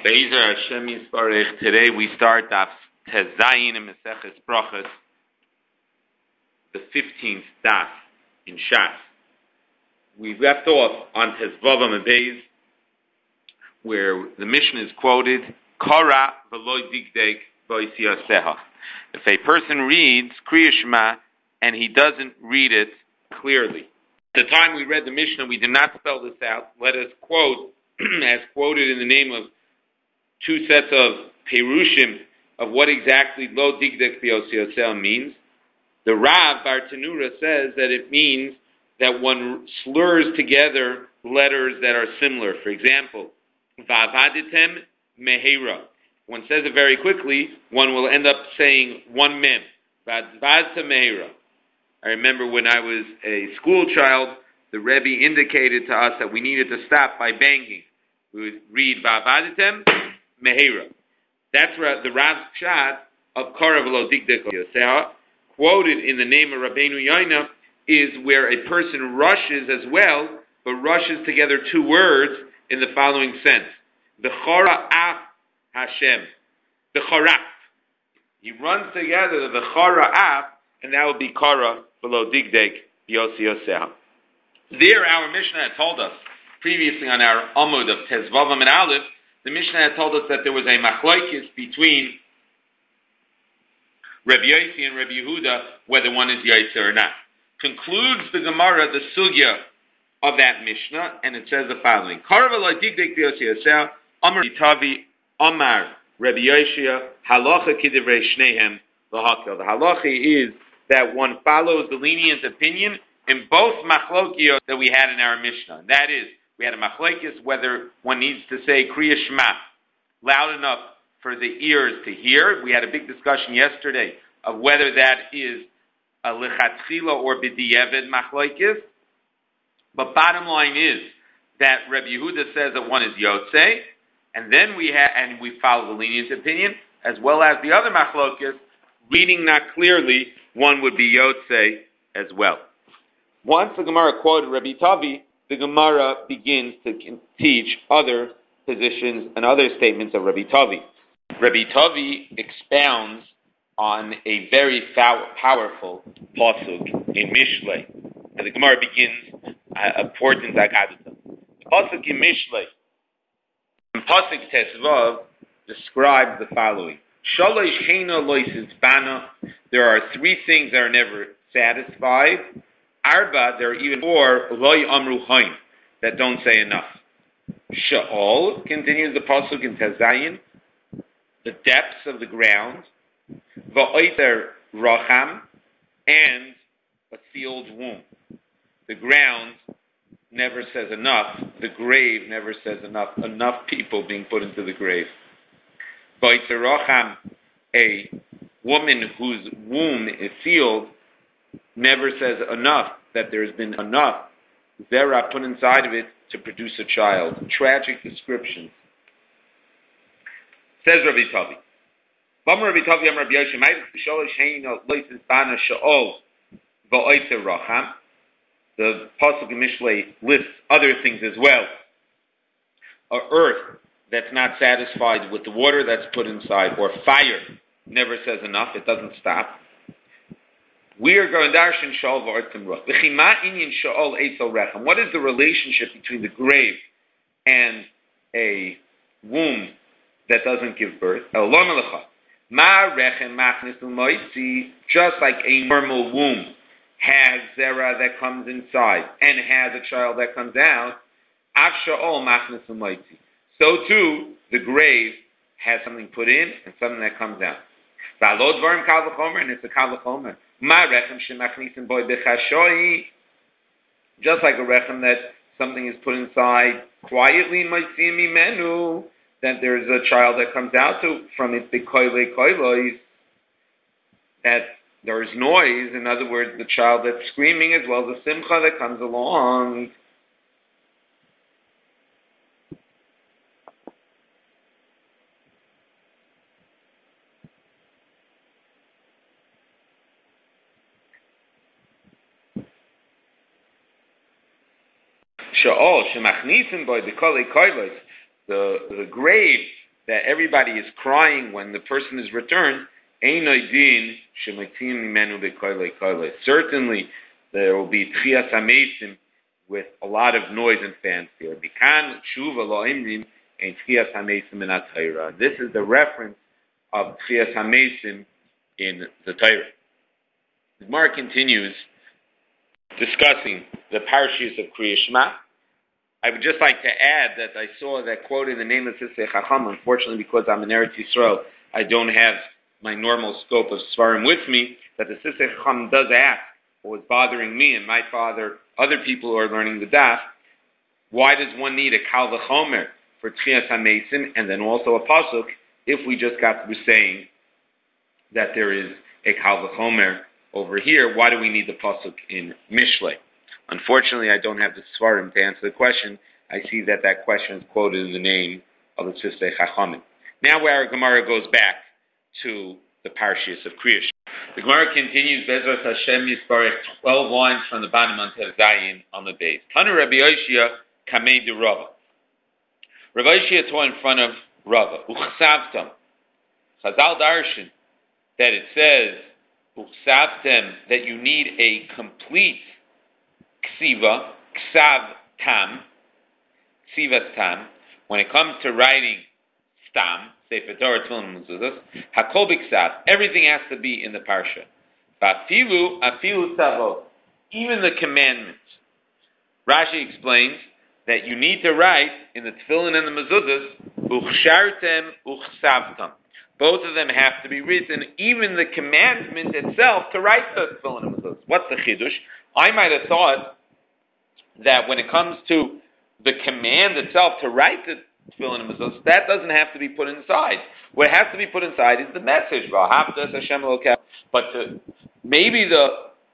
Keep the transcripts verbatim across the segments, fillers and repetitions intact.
Be'ezer Hashem Yisparech. Today we start Daf Tezayin in Maseches Brachos, the fifteenth Daf in Shas. We left off on Tezvavam and Beis, where the Mishnah is quoted, Kara v'lo digdek v'yisiyaseha. If a person reads Kriya Shema and he doesn't read it clearly. At the time we read the Mishnah, we did not spell this out. Let us quote, as quoted in the name of two sets of Perushim of what exactly Lo Digdek V'Yosiyosel means. The Rav Bar Tanura says that it means that one slurs together letters that are similar. For example, Vavaditem Mehera. One says it very quickly, one will end up saying one mem. Vadvadta Mehera. I remember when I was a school child, the Rebbe indicated to us that we needed to stop by banging. We would read Vavaditem Mehera. That's the Rav Pshat of Kara v'lo digdek v'yosiyaseha, quoted in the name of Rabbeinu Yoina, is where a person rushes as well, but rushes together two words in the following sense. V'chara af Hashem. V'charaf. He runs together the v'chara af, and that would be Kara v'lo digdek v'yosiyaseha. There, our Mishnah had told us, previously on our Amud of Tezvavam and Aleph, the Mishnah had told us that there was a machlokes between Rabbi Yossi and Rabbi Yehuda, whether one is Yaitse or not. Concludes the Gemara, the sugya of that Mishnah, and it says the following: Kara v'lo digdek v'yosiyaseha, Amar Tavi, Amar Rabbi Yoshia, Halacha kidivrei shnehem v'hakel. The halacha is that one follows the lenient opinion in both machlokiot that we had in our Mishnah. That is, we had a machlokes whether one needs to say Kriya Shema loud enough for the ears to hear. We had a big discussion yesterday of whether that is a lechatchila or b'diavad machlokes. But bottom line is that Rabbi Yehuda says that one is Yotze, and then we ha- and we follow the lenient opinion, as well as the other machlokes, reading not clearly, one would be Yotze as well. Once the Gemara quoted Rabbi Tavi, the Gemara begins to teach other positions and other statements of Rabbi Tavi. Rabbi Tavi expounds on a very powerful pasuk in Mishlei. And the Gemara begins a important agaduta. The pasuk in Mishlei, in pasuk Tesvav, describes the following: Shalosh heina loises bana. There are three things that are never satisfied. Arba, there are even four, loy amru hain, that don't say enough. Sha'ol, continues the pasuk in Tezayin, the depths of the ground, va'oiter racham, and a sealed womb. The ground never says enough, the grave never says enough, enough people being put into the grave. Va'oiter racham, a woman whose womb is sealed, never says enough, that there's been enough zera put inside of it to produce a child. Tragic description. Says Rabbi Tavi. Bam Rabbi Tavi am Rabbi Yoshim, shalosh heino loises bana sha'ol va'oiter racham. The pasuk in Mishlei lists other things as well. A earth that's not satisfied with the water that's put inside, or fire never says enough, it doesn't stop. We are going darshan sha'ol v'artim ruch. V'chima inyan sha'ol eitzel rechem. What is the relationship between the grave and a womb that doesn't give birth? Elom alecha. Ma rechem machnis l'moitzi. Just like a normal womb has zera that comes inside and has a child that comes out, av sha'ol machnis l'moitzi. So too, the grave has something put in and something that comes out. V'alod dvarim kal v'chomer, and it's a kal v'chomer. Ma rechem shemachnisim boy bechashoi, just like a rechem that something is put inside quietly, ma'asim imenu, that there is a child that comes out to from it, bekoyle koylois, that there is noise. In other words, the child that's screaming as well as the simcha that comes along. Sha'ol shemachnisim by the kolei koilos, the the grave that everybody is crying when the person is returned, certainly there will be tchiyas hamesim with a lot of noise and fanfare. This is the reference of tchiyas hamesim in the Torah. The Gemara continues discussing the parashas of Kriya Shema. I would just like to add that I saw that quote in the name of Sisei Chacham. Unfortunately, because I'm in Eretz Yisrael, I don't have my normal scope of Svarim with me, that the Sisei Chacham does ask what was bothering me and my father, other people who are learning the Daf, why does one need a Kal V'chomer for Tchias HaMesim and then also a Pasuk if we just got through saying that there is a Kal V'chomer over here? Why do we need the Pasuk in Mishlei? Unfortunately, I don't have the Svarim to answer the question. I see that that question is quoted in the name of the Sisei Chachamim. Now where our Gemara goes back to the Parashas of Kriya Shema. The Gemara continues, Bezras Hashem Yisparech, twelve lines from the bottom on Tev Zayin on the base. Tanu Rabbi Yoshia Kamei de Rava. Rabbi Yoshia taught in front of Rava. Uchsavtam. Chazal Darshan, that it says, Uchsavtam, that you need a complete ksiva, ksav tam, ksivas tam. When it comes to writing stam, Sefer Torah, Tefillin, Mezuzos, hakol b'ksav, everything has to be in the parsha. V'afilu, afilu tzavot, even the commandments. Rashi explains that you need to write in the Tefillin and the Mezuzos, uchshartem, uchsavtam. Both of them have to be written, even the commandment itself to write the Tefillin and Mezuzos. What's the chidush? I might have thought that when it comes to the command itself to write the Tefillin and Mezuzos, that doesn't have to be put inside. What has to be put inside is the message. But to, maybe the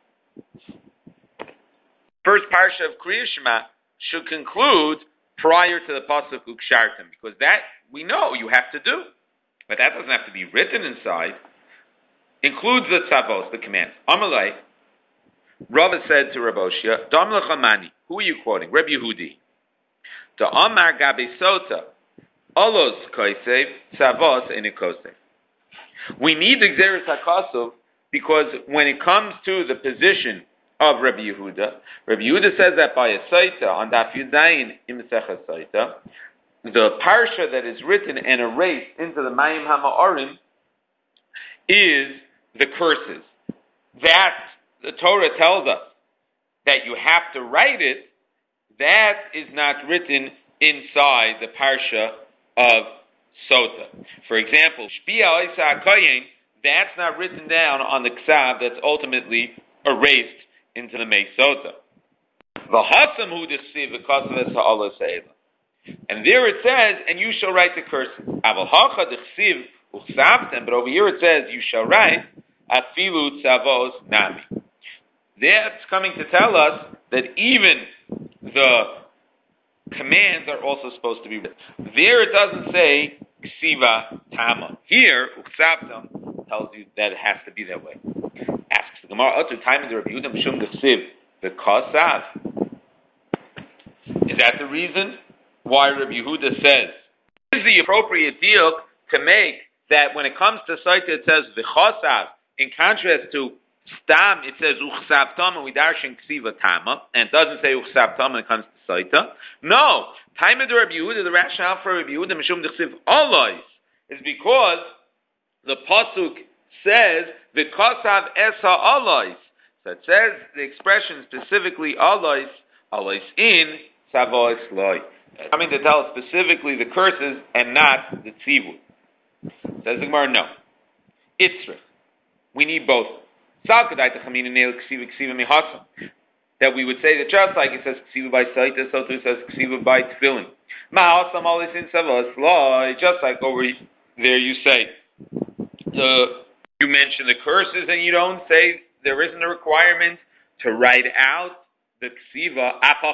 first parsha of Kriya Shema should conclude prior to the pasuk Ukshartim, because that we know you have to do, but that doesn't have to be written inside. Includes the tzavos, the commands. Amalei. Rava said to Rabbi Oshia, Dam lechamani. Who are you quoting? Rabbi Yehudi. The Amar Gabi Sota, Olos Kosev, Savos Enikosev. We need the Xeris HaKosov because when it comes to the position of Rabbi Yehuda, Rabbi Yehuda says that by a Saita, on Daf Yudayin in Mesechah Saita, the parsha that is written and erased into the Mayim HaMa'orim is the curses. That the Torah tells us that you have to write it. That is not written inside the parsha of Sota. For example, Shpia Oisa HaKoyen, that's not written down on the Ksav that's ultimately erased into the Mei Sota. V'hasam hu d'chsiv v'kasav es ha'olah se'ela. And there it says, and you shall write the curses. Aval hacha d'chsiv uchsavtem, but over here it says, you shall write afilu tzavos nami. That's coming to tell us that even the commands are also supposed to be written. There it doesn't say ksiva tama. Here, uksavtam tells you that it has to be that way. Asks the Gemara, Otu time in the Rabbi Yehuda Mishum Gesiv, the Kosav. Is that the reason why Rabbi Yehuda says, this is the appropriate deal to make that when it comes to Saita it says the Chosav, in contrast to Stam, it says Uchsavtam, and we darshan Ksiva Tama, and it doesn't say Uchsavtam when it comes to Saita. No, time of the Rabbi Yehuda, the rationale for Rabbi Yehuda Mishum Dechsiv Olois is because the pasuk says V'kosav Esa Olois. So it says the expression specifically Olois, Olois in Savois Loi. Coming to tell us specifically the curses and not the tzivut. Says the Gemara, no. Itzrich. We need both. That we would say that just like it says ksiva by saita, so too it says ksiva by tefillin. Just like over there you say, the, you mention the curses and you don't say there isn't a requirement to write out the ksiva.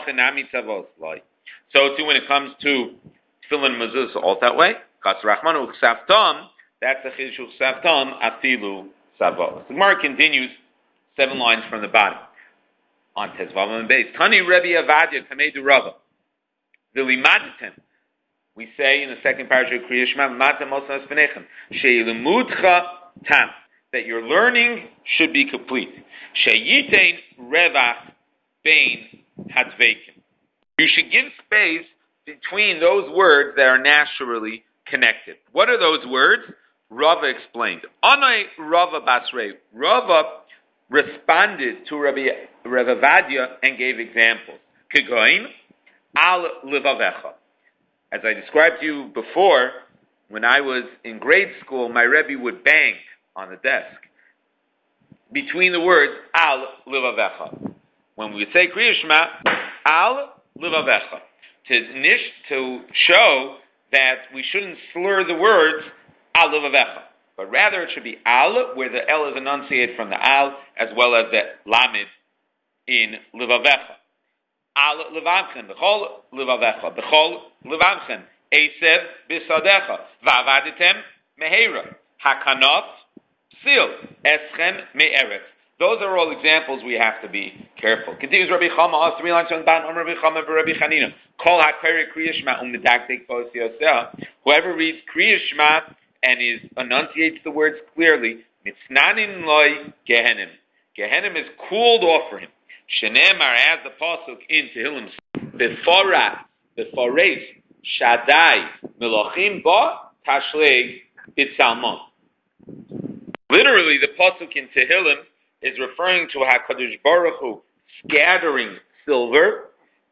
So too when it comes to tefillin mezuzah, all that way. That's the chiddush ksavtam afilu. The Gemara continues seven lines from the bottom on Tezvav and base. Tani Rebbe Avadia Kamei du Rava. The Limaditem. we say in the second parasha of Kriya Shema, Mata Mosas V'nechem, She'ilumudcha tam, that your learning should be complete. She'yitein revach bein hatveikim. You should give space between those words that are naturally connected. What are those words? Rava explained. Anai Rava Basrei. Rava responded to Rabbi Rava Vadia and gave examples. Kegoin al livavecha. As I described to you before, when I was in grade school, my Rebbe would bang on the desk between the words al livavecha. When we would say Kriya Shema, al livavecha, to nish, to show that we shouldn't slur the words al livavecha, but rather it should be al, where the L is enunciated from the al, as well as the lamed in livavecha. Al levavchen, b'chol levavecha, b'chol levavchen, esev b'sadecha, v'avaditem mehera, hakanot sil, eschem me'eretz. Those are all examples we have to be careful. Continues Rabbi Chama, us three lines on the bottom, Rabbi Chama, Rabbi Chanina. Kol ha'kari Kriya Shema umedakdek pos yoseh. Whoever reads Kriya Shema and is enunciates the words clearly, mitznanin loy gehenim. Gehenim is cooled off for him. Shenemar, as the pasuk in Tehillim, befora, beforeis, shadai, melochim ba, tashleg, itzalmon. Literally, the pasuk in Tehillim is referring to HaKadosh Baruch Hu scattering silver,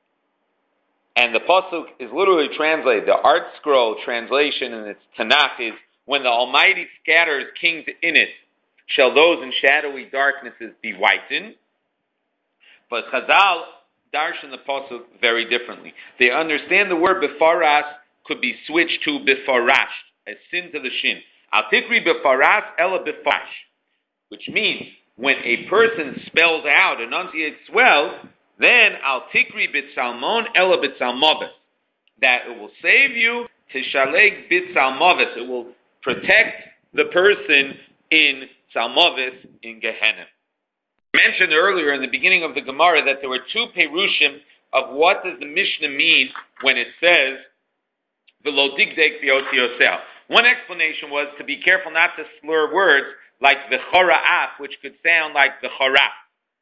and the pasuk is literally translated. The Art Scroll translation in its Tanakh is, when the Almighty scatters kings in it, shall those in shadowy darknesses be whitened. But Chazal darshan the pasuk very differently. They understand the word befaras could be switched to befarash, a sin to the shin. Al tikri befaras ela befash, which means when a person spells out, enunciates well, then al tikri bitsalmon ela bitsalmovis, that it will save you, tishaleg bitsalmovis, it will protect the person in salmovis, in Gehenna. I mentioned earlier in the beginning of the Gemara that there were two perushim of what does the Mishnah mean when it says v'lo digdek b'yotzi yosel. One explanation was to be careful not to slur words like the chora'af, which could sound like the chora'af.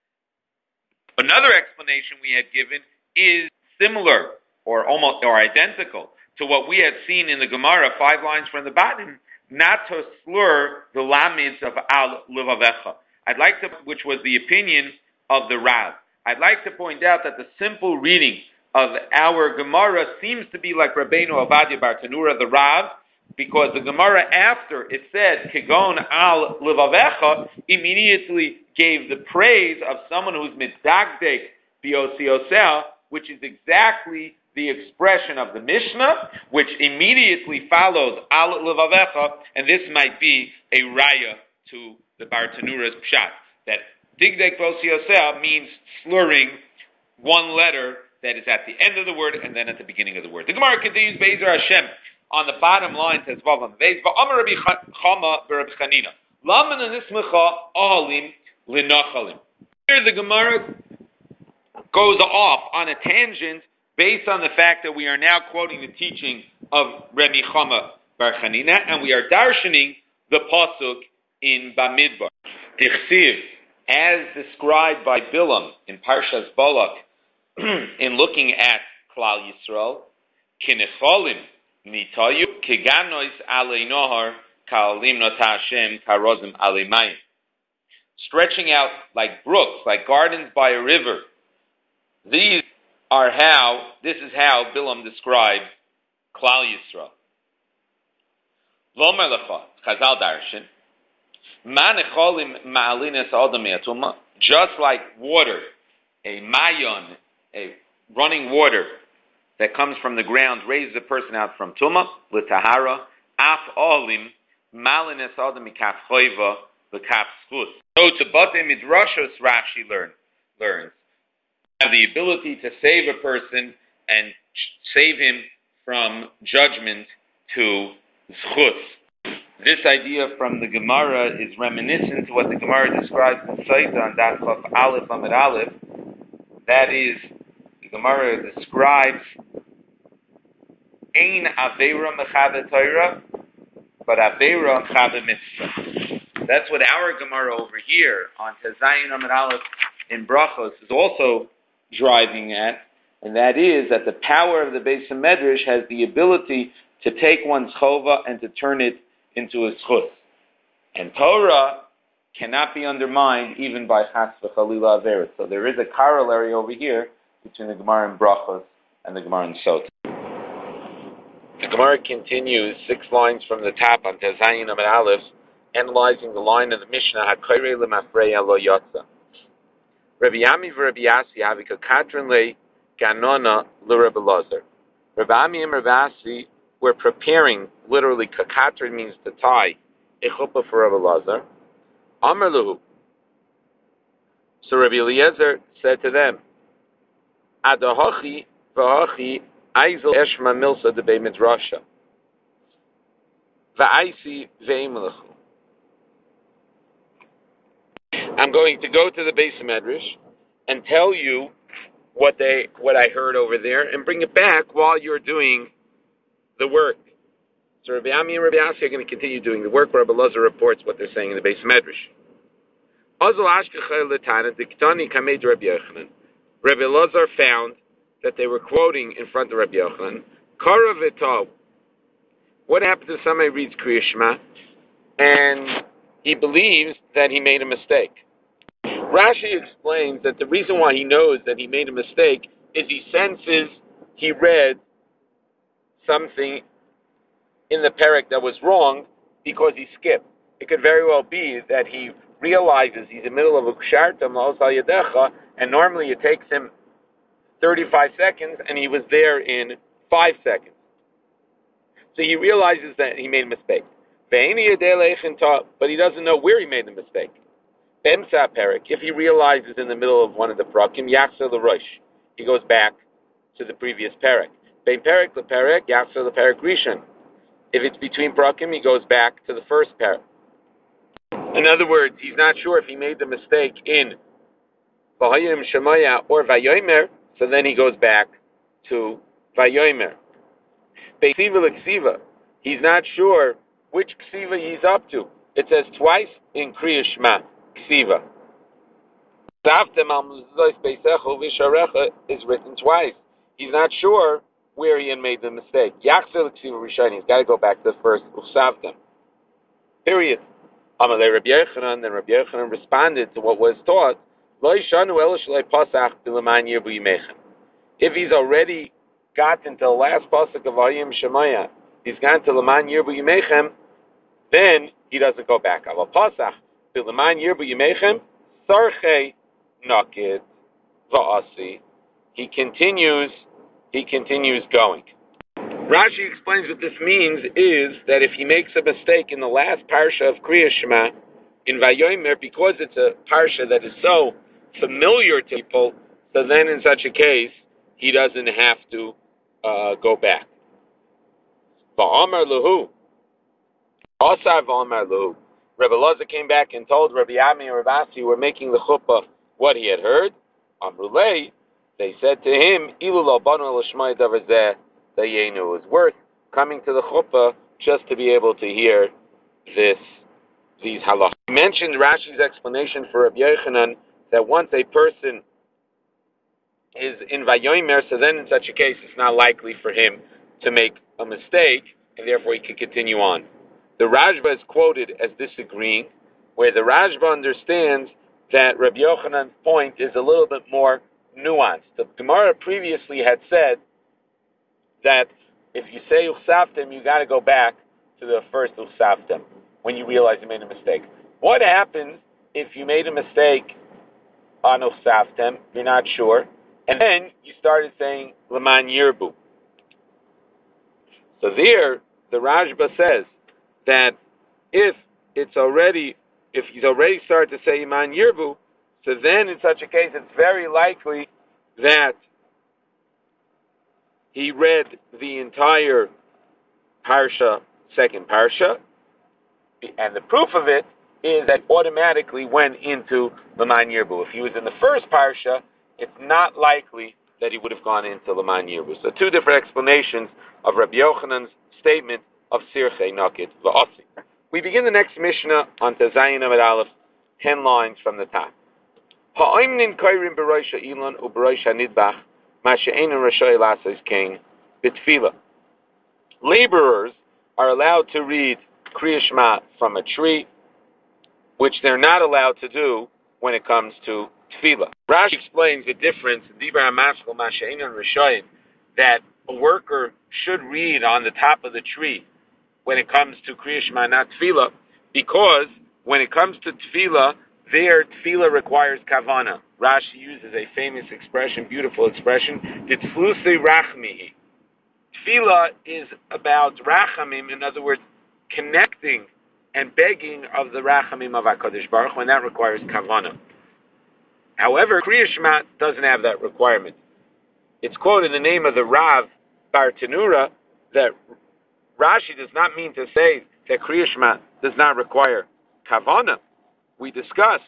Another explanation we had given is similar or almost or identical to what we had seen in the Gemara, five lines from the bottom, not to slur the lamids of al livavecha. I'd like to, which was the opinion of the Rav. I'd like to point out that the simple reading of our Gemara seems to be like Rabbeinu Avadia Bar Tanura, the Rav, because the Gemara after it said Kegon al livavecha immediately gave the praise of someone who's middagdek biosiosel, which is exactly the expression of the Mishnah, which immediately follows al livavecha, and this might be a raya to the Bar Tanura's pshat, that digdek biosiosel means slurring one letter that is at the end of the word and then at the beginning of the word. The Gemara continues, Be'ezer Hashem, on the bottom line says, Vavam Vez, Va'amar Rabbi Chama Rabbi Chanina, Laman anismecha ahalim linachalim. Here the Gemara goes off on a tangent based on the fact that we are now quoting the teaching of Rabbi Chama Bar Chanina, and we are darshaning the pasuk in Bamidbar. Tichsiv, as described by Bilam in Parshas Balak, in looking at Klal Yisrael, Kinecholim nitayu keganois alei nohar ka'alim nota Hashem karozim alei mayim. Stretching out like brooks, like gardens by a river. These are how, this is how Bilam describes Klal Yisrael. Lo melecha, Chazal darshan, just like water, a mayon, a running water that comes from the ground, raises a person out from tumah, l'tahara, af olim, malines adam mikaf choiva, l'kaf schus. So to Batei Midrashos, Rashi learn, learns, have the ability to save a person and save him from judgment to schus. This idea from the Gemara is reminiscent to what the Gemara describes in Saita on Daf Chaf Aleph Amid Aleph. That is, the Gemara describes Ein Aveira Mechave Torah, but Aveira Chave Mitzvah. That's what our Gemara over here on Tezayin Amud Aleph in Brachos is also driving at, and that is that the power of the Beis Medrash has the ability to take one's chova and to turn it into a zchus. And Torah cannot be undermined even by chas v'chalila averet. So there is a corollary over here between the Gemara in Brachos and the Gemara in Sot. The Gemara continues six lines from the top on Tezayin Amud Aleph, analyzing the line of the Mishnah, HaKoirei L'Mafreya Lo Yotza. Rabbi Yami v'Rabbi Yasi Havika Katrin Le Ganona L'Rabbi Lazar. Rabbi Yami and Rabbi Yasi were preparing, literally, Kakatrin means to tie, a chuppah for Rabbi Lazar. Amar Luhu. So Rabbi Eliezer said to them, Adahachi v'hachi Aizel Eshma Milsa de Bei Midrasha. Va'aisi ve'imelechu. I'm going to go to the Beis Medrash and tell you what they, what I heard over there, and bring it back while you're doing the work. So Rabbi Ami and Rabbi Asi are going to continue doing the work. Rabbi Lazar reports what they're saying in the Beis Medrash. Rabbi Lazar found that they were quoting in front of Rabbi Yochanan. Kara v'tov. What happens if somebody reads Kriya Shema and he believes that he made a mistake? Rashi explains that the reason why he knows that he made a mistake is he senses he read something in the parak that was wrong because he skipped. It could very well be that he realizes he's in the middle of a kshartam la'os al yadecha, and normally it takes him thirty-five seconds, and he was there in five seconds. So he realizes that he made a mistake. But he doesn't know where he made the mistake. Bemsa perik, if he realizes in the middle of one of the prakim, yachzer l'rosh, he goes back to the previous perik. Bein perik leperik, yachzer leperik rishon. If it's between prakim, he goes back to the first perik. In other words, he's not sure if he made the mistake in V'hayim Shemaya or Vayomer, so then he goes back to Vayomer. Be'ksiva l'ksiva, he's not sure which ksiva he's up to. It says twice in Kriya Shema, ksiva. Savtem al muzos beisecho v'sharecha is written twice. He's not sure where he had made the mistake. Yachzer l'ksiva rishon, he's got to go back to the first Usavtem. Period. Amalei Rabbi Yochanan, then Rabbi Yochanan responded to what was taught. Lo yishanu ela shlei pasach b'leman yirbu yimechem. If he's already gotten to the last pasuk of Vayim Shemaya, he's gone to leman yirbu yimechem, then he doesn't go back. Aval pasach b'leman yirbu yimechem sarchei nakid va'asi. He continues. He continues going. Rashi explains what this means is that if he makes a mistake in the last parsha of Kriya Shema, in Vayomer, because it's a parsha that is so familiar to people, so then in such a case, he doesn't have to uh, go back. Va'amar luhu. Asar va'amar luhu. Rabbi Lazar came back and told Rabbi Ami and Rabbi Asi who were making the chuppah what he had heard. Amrulei, they said to him, Ilu lo banu l'shmai davar zeh. It was worth coming to the chuppah just to be able to hear this, these halachas. He mentioned Rashi's explanation for Rabbi Yochanan that once a person is in Vayomer, so then in such a case it's not likely for him to make a mistake, and therefore he can continue on. The Rashba is quoted as disagreeing, where the Rashba understands that Rabbi Yochanan's point is a little bit more nuanced. The Gemara previously had said that if you say Uchsavtem, you got to go back to the first Uchsavtem when you realize you made a mistake. What happens if you made a mistake on Uchsavtem, you're not sure, and then you started saying Leman Yirbu? So there, the Rashba says that if it's already, if he's already started to say Leman Yirbu, so then in such a case it's very likely that he read the entire parsha, second parsha, and the proof of it is that automatically went into Leman Yirbu. If he was in the first parsha, it's not likely that he would have gone into Laman Yirbu. So two different explanations of Rabbi Yochanan's statement of Sirchei Nakid V'Asi. We begin the next Mishnah on Tezayin Amid Aleph, ten lines from the top. Ha'oimnin kairim b'roisha ilan u'b'roisha nidbach ma'she'ein rashay lasas king b'tfila. Laborers are allowed to read Kriya Shema from a tree, which they're not allowed to do when it comes to tefillah. Rashi explains the difference that a worker should read on the top of the tree when it comes to Kriya Shema, not tefillah, because when it comes to tefillah, there tefillah requires kavana. Rashi uses a famous expression, beautiful expression, Titflusei rachmihi. Tefillah is about rachamim, in other words, connecting and begging of the rachamim of HaKadosh Baruch Hu, and that requires kavana. However, Kriya Shema doesn't have that requirement. It's quoted in the name of the Rav Bar Tanura that Rashi does not mean to say that Kriya Shema does not require kavana. We discussed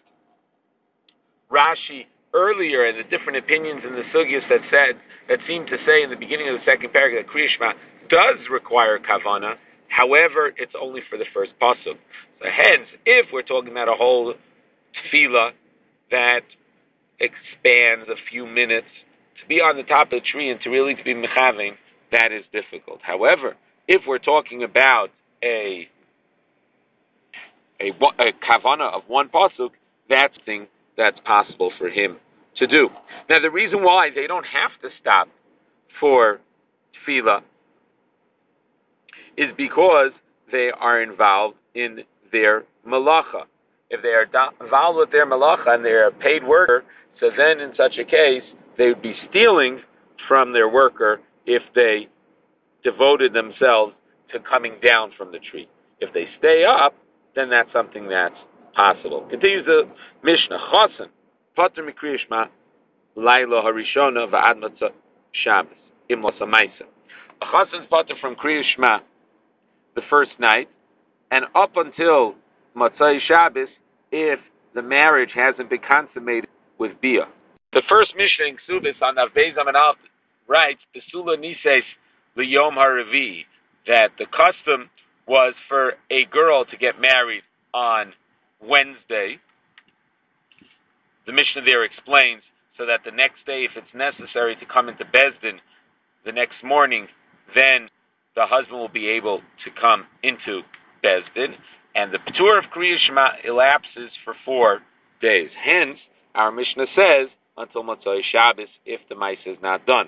Rashi earlier and the different opinions in the sugyas that said that seem to say in the beginning of the second paragraph that Kriya Shema does require kavana. However, it's only for the first pasuk. So hence, if we're talking about a whole tefillah that expands a few minutes, to be on the top of the tree and to really to be mechaving, that is difficult. However, if we're talking about a a, a kavana of one pasuk, that's the thing that's possible for him to do. Now, the reason why they don't have to stop for tefillah is because they are involved in their malacha. If they are do- involved with their malacha and they are a paid worker, so then in such a case, they would be stealing from their worker if they devoted themselves to coming down from the tree. If they stay up, then that's something that's possible. Continues the Mishnah. Chasen, pater mikriya shema, laila harishona va'ad matzah Shabbos, imlos ha'maisa. A chasen's pater from kriya shema the first night, and up until Matzah Shabbos, if the marriage hasn't been consummated with Bia. The first Mishnah in Ksubis on Avbei Zamanal writes, Pesula Nises L'Yom HaRevi, that the custom was for a girl to get married on Wednesday. The Mishnah there explains, so that the next day, if it's necessary to come into Bezdin the next morning, then the husband will be able to come into Bezdin, and the P'tur of Kriya Shema elapses for four days. Hence, our Mishnah says, until Matzah Shabbos, if the Maisa is not done.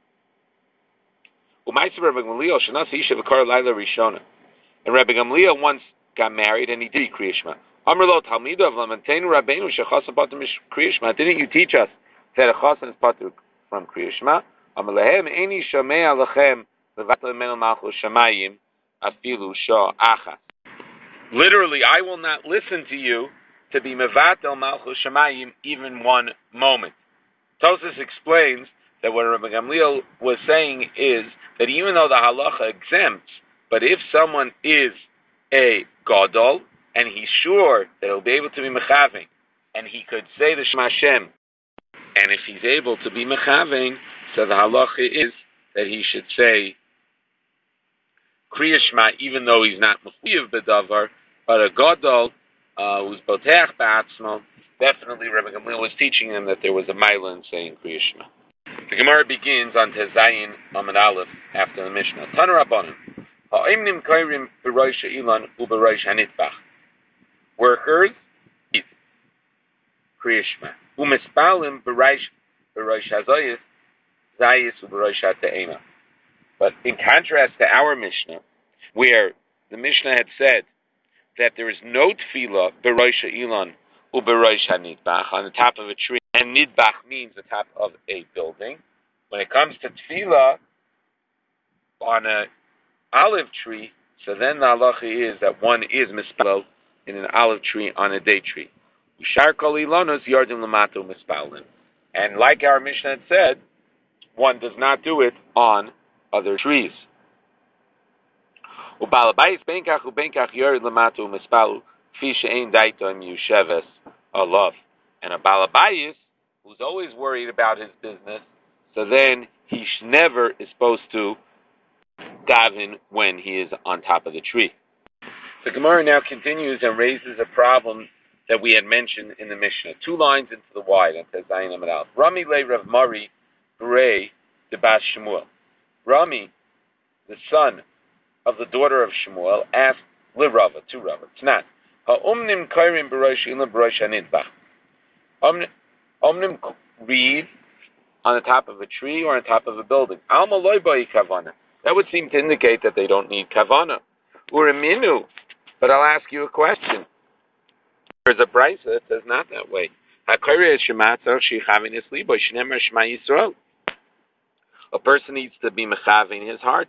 And Rabbi Gamliel once got married, and he did Kriya Shema. Didn't you teach us that a chasen is patur from Kriya Shema? Literally, I will not listen to you to be mevatel malchus shamayim even one moment. Tosfos explains that what Rabbi Gamliel was saying is that even though the halacha exempts, but if someone is a gadol and he's sure that he'll be able to be mechaving, and he could say the Shema Hashem, and if he's able to be mechaving, so the halacha is that he should say Kriya Shema, even though he's not mechuyev b'davar, but a gadol uh, who's boteach ba'atzmo, definitely Rabbi Gamliel was teaching him that there was a mila in saying Kriya Shema. The Gemara begins on Tezayin Amud Aleph after the Mishnah. Tanu Rabbanim, ha'imnim kairim b'roisha ilan u'b'roisha hanitbach. Workers, Kriya Shema. U'mispalim b'roisha hazayis, zayis u'b'roisha te'ema. But in contrast to our Mishnah, where the Mishnah had said that there is no tefillah b'roisha ilan u'b'roisha nidbach, on the top of a tree, and nidbach means the top of a building. When it comes to tefillah on an olive tree, so then the halacha is that one is mispalel in an olive tree on a date tree. Ushar kol ilanos yardim lamatu mispalin. And like our Mishnah had said, one does not do it on other trees. Ubalabayis benkach ubenkach yarid lamatu mispalu fi she'ein daita yusheves alav. And a balabayis who's always worried about his business, So then he sh- never is supposed to daven when he is on top of the tree. The Gemara now continues and raises a problem that we had mentioned in the Mishnah. Two lines into the Y, that says Zayin Amud Aleph. Rami le Rav Mari Berei de Bas Shmuel. Rami, the son of the daughter of Shmuel, asked Le Rava, to Rava, Tnan, Ha'umnim kairim b'rosh ila b'rosh hanidbach. Umnim read on the top of a tree or on top of a building. Alma loy ba'i kavana. That would seem to indicate that they don't need kavana. Uriminu. But I'll ask you a question. There's a brisa that says not that way. A person needs to be mechavin his heart.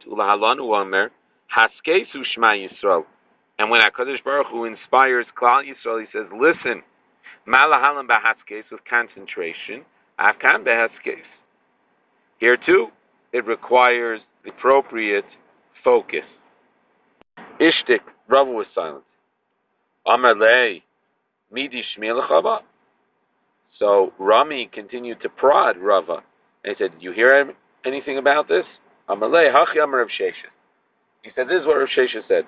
And when HaKadosh Baruch Hu inspires Klal Yisrael, he says, listen, malahalam b'haskes, with concentration, afkan b'haskes. Here too, it requires the appropriate focus. Ishtik, Rava was silent. Amar lei, midi shmiel chava. So Rami continued to prod Rava, and he said, "Did you hear anything about this?" Amar lei, hachi amar Rav Sheshes. He said, "This is what Rav Sheshes said.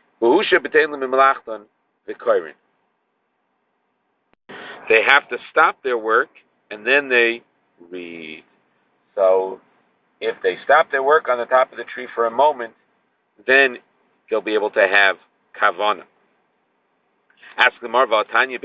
They have to stop their work and then they read. So if they stop their work on the top of the tree for a moment, then they'll be able to have kavana." Ask the Marva, Tanya,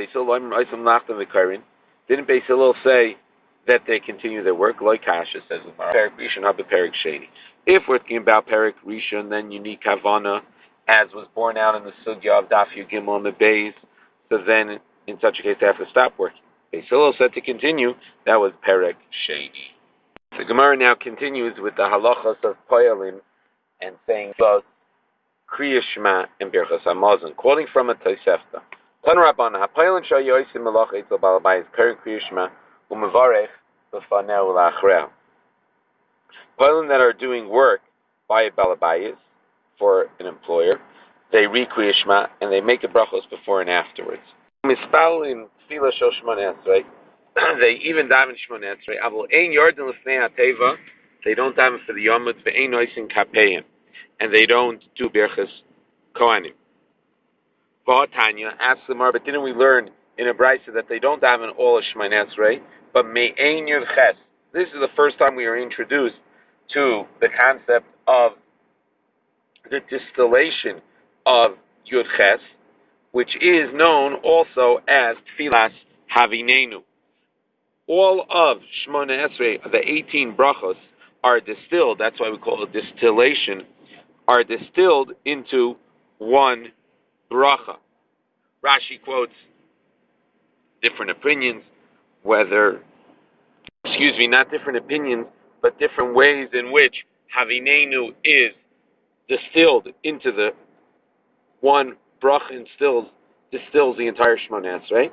didn't Beis Hillel say that they continue their work? Like Kasha says the Marva. If we're thinking about Perik Rishon, then you need kavana, as was borne out in the Sugya of Daf Yud Gimel and the Beis. So then, in such a case, they have to stop working. Beis Hillel said to continue. That was Perik Sheni. The Gemara now continues with the halachas of Poyalim and saying both Kriya Shema and Birchas Hamazon, quoting from a Tosefta. Tan Rabban, HaPoyalim Shayoisim Melach Eitzel Balabayis Perik Kriya Shema Umevarech B'Faneu L'Achreu. Poyalim that are doing work by a Balabayis for an employer, they read Kriya Shema and they make a brachos before and afterwards. Mispal in Tefillah Shel Shmoneh Esrei. They even daven Shmoneh Esrei. Avol ein yordin l'fnei hateva. They don't daven for the yomut. Ve'ein noisin kapeim, and they don't do birchas kohanim. V'hatanya asks the Mar, but didn't we learn in a brisa that they don't daven all of Shmoneh Esrei, but me'ein yud ches? This is the first time we are introduced to the concept of the distillation of yud ches, which is known also as Tfilas Havinenu. All of Shmoneh Esrei, the eighteen brachos, are distilled, that's why we call it distillation, are distilled into one bracha. Rashi quotes different opinions, whether, excuse me, not different opinions, but different ways in which Havinenu is distilled into the one bracha and distills, distills the entire Shmoneh Esrei.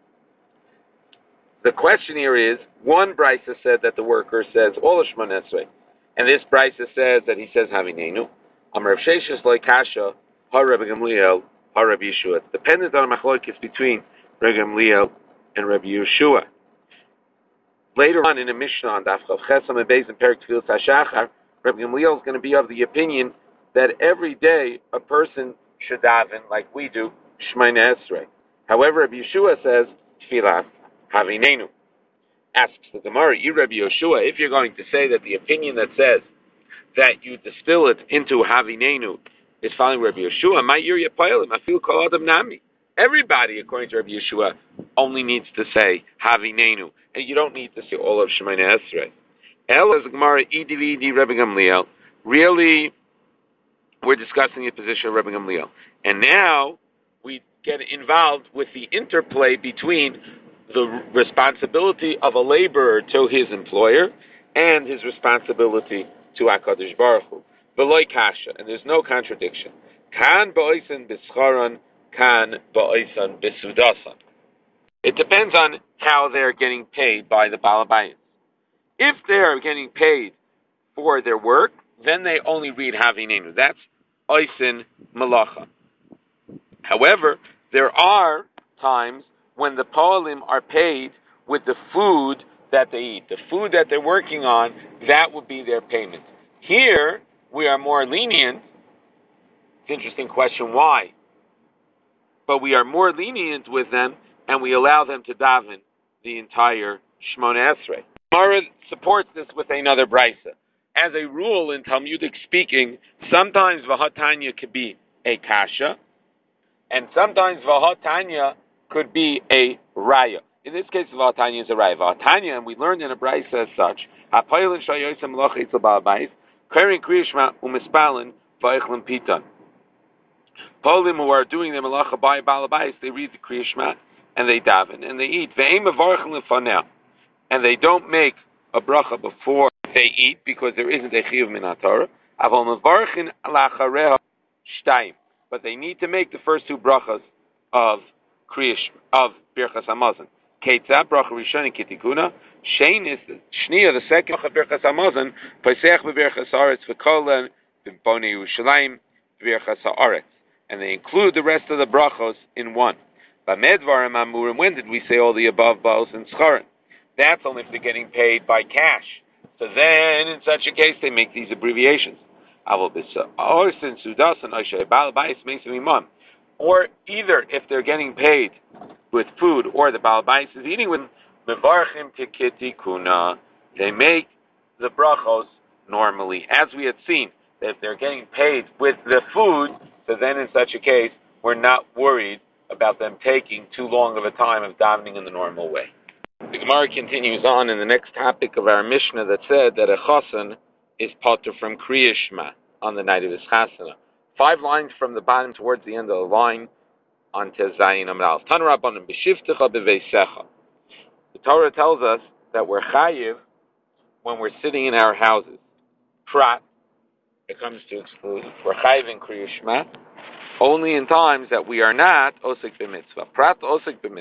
The question here is, one brisa said that the worker says all of Shmoneh Esrei, and this brisa says that he says Havinenu. Amar Rav Sheshes lo kasha ha Rabbi Gamliel ha Rabbi Yeshua. It's dependent on a machlokes between Rabbi Gamliel and Rabbi Yeshua. Later on in a Mishnah on Daf Chav Chesam and Beis and Perik Tfilas HaShachar, Rabbi Gamliel is going to be of the opinion that every day a person should daven, like we do, Shmoneh Esrei. However, Rabbi Yeshua says Tfilas Havinenu. Asks the Gemara, you Rabbi Yeshua, if you're going to say that the opinion that says that you distill it into Havinenu is following Rabbi Yeshua, my Yirya Poyalim, I feel called Adam Nami. Everybody, according to Rabbi Yeshua, only needs to say Havinenu, and you don't need to say all of Shmoneh Esrei. El as the Gemara, Idi Idi Rabbi Gamliel. Really, we're discussing the position of Rabbi Gamliel. And now we get involved with the interplay between the responsibility of a laborer to his employer and his responsibility to HaKadosh Baruch Hu. V'loi kasha, and there's no contradiction. Kan ba'oisan b'scharan, kan ba'oisan b'sudasan. It depends on how they're getting paid by the Balabayas. If they're getting paid for their work, then they only read Havinenu. That's oisin malacha. However, there are times when the Poalim are paid with the food that they eat. The food that they're working on, that would be their payment. Here, we are more lenient. It's an interesting question, why? But we are more lenient with them, and we allow them to daven the entire Shmona Esrei. Gemara supports this with another brisa. As a rule, in Talmudic speaking, sometimes Vahatanya could be a kasha, and sometimes Vahatanya could be a raya. In this case, Vahatanya is a raya. Vahatanya, and we learned in a brisa as such, Hapoilin shayoysa malacha itzel ba'al bayis, kairin kriyishma umispalin va'ichlin pitan. Polim who are doing the malacha by ba'al bayis, they read the kriyishma and they daven and they eat. Ve'em avarchim lefaneh, and they don't make a bracha before they eat because there isn't a chiyuv min haTorah. Aval mevarchin lachareha shtayim, but they need to make the first two brachas of kriyish of birchas hamazon. Ketzah bracha rishon kitikuna. Shein is shniya the second bracha birchas hamazon. Pesach b'birchas haaretz v'kolen b'bonei Yerushalayim b'birchas haaretz, and they include the rest of the brachos in one. B'medvarim amurim. When did we say all the above baos and scharim? That's only if they're getting paid by cash. So then, in such a case, they make these abbreviations. Or either if they're getting paid with food, or the Baal Bais is eating with them, they make the brachos normally. As we had seen, that if they're getting paid with the food, so then in such a case, we're not worried about them taking too long of a time of davening in the normal way. The Gemara continues on in the next topic of our Mishnah that said that a chasan is potter from Kriya Shema on the night of his chasana. Five lines from the bottom towards the end of the line on Tezayin Amral. Tan Rabbanim b'shivtecha b'veisecha. The Torah tells us that we're chayiv when we're sitting in our houses. Prat, it comes to exclude. We're chayiv in Kriya Shema only in times that we are not osik b'mitzvah. Prat osik b'mitzvah.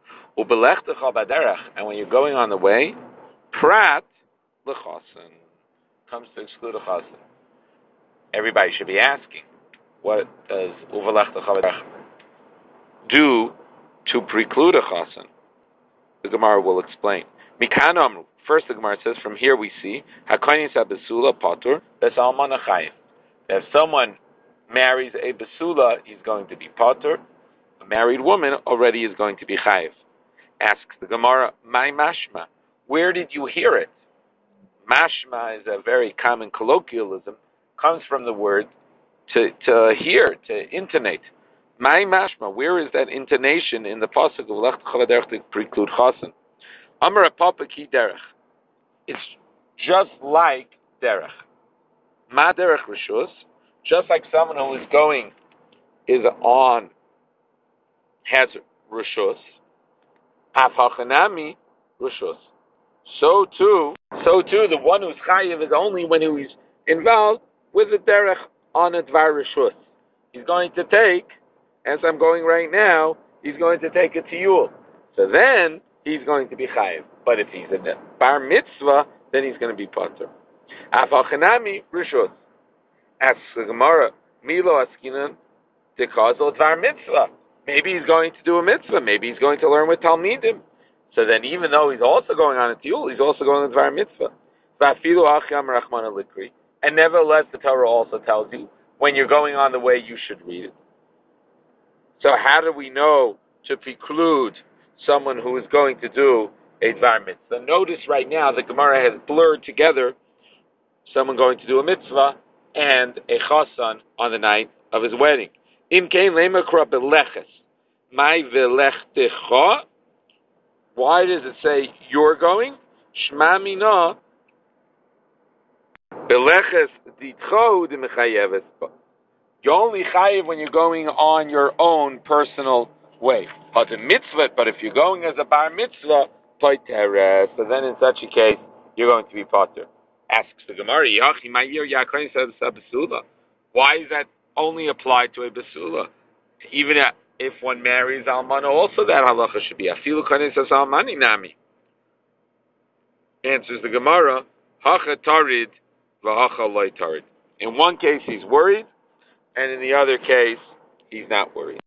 And when you're going on the way, prat l'chasan comes to exclude a chasan. Everybody should be asking, what does uvelech do to preclude a chasan? The Gemara will explain. Mikan amru. First, the Gemara says, from here we see hakonis abesula patur besalman achayim. If someone marries a besula, he's going to be patur. A married woman already is going to be chayiv. Asks the Gemara, my mashma, where did you hear it? Mashma is a very common colloquialism, comes from the word to, to hear, to intonate. My mashma, where is that intonation in the pasuk of Lech T'chaladerech to preclude chasan? Amar papa ki derech. It's just like derech. Ma derech rishus, just like someone who is going, is on, has rishus. Afachanami rishus. So too, so too, the one who's chayiv is only when he's involved with the derech on a dvar rishus. He's going to take, as I'm going right now, he's going to take a tiyul. So then he's going to be chayiv. But if he's in the bar mitzvah, then he's going to be patur. Afachanami rishus. Asks the Gemara, Milo askinan dekazal dvar mitzvah. Maybe he's going to do a mitzvah. Maybe he's going to learn with Talmidim. So then even though he's also going on a tiyul, he's also going to dvar mitzvah. And nevertheless, the Torah also tells you, when you're going on the way, you should read it. So how do we know to preclude someone who is going to do a dvar mitzvah? Notice right now, the Gemara has blurred together someone going to do a mitzvah and a chasan on the night of his wedding. Im kein lemakra beleches. My velechtecha. Why does it say you're going? Shma mina beleches ditcho de mechayeves. You're only chayev when you're going on your own personal way. But the mitzvah, but if you're going as a bar mitzvah, poiteres. So then, in such a case, you're going to be potter. Asks the Gemara, Yachi ma'ir yakonis abesula. Why is that only applied to a besula? Even if one marries almana, also that halacha should be afilu kanis as almani nami. Answers the Gemara, hacha tarid v'hacha loy tarid. In one case he's worried, and in the other case he's not worried.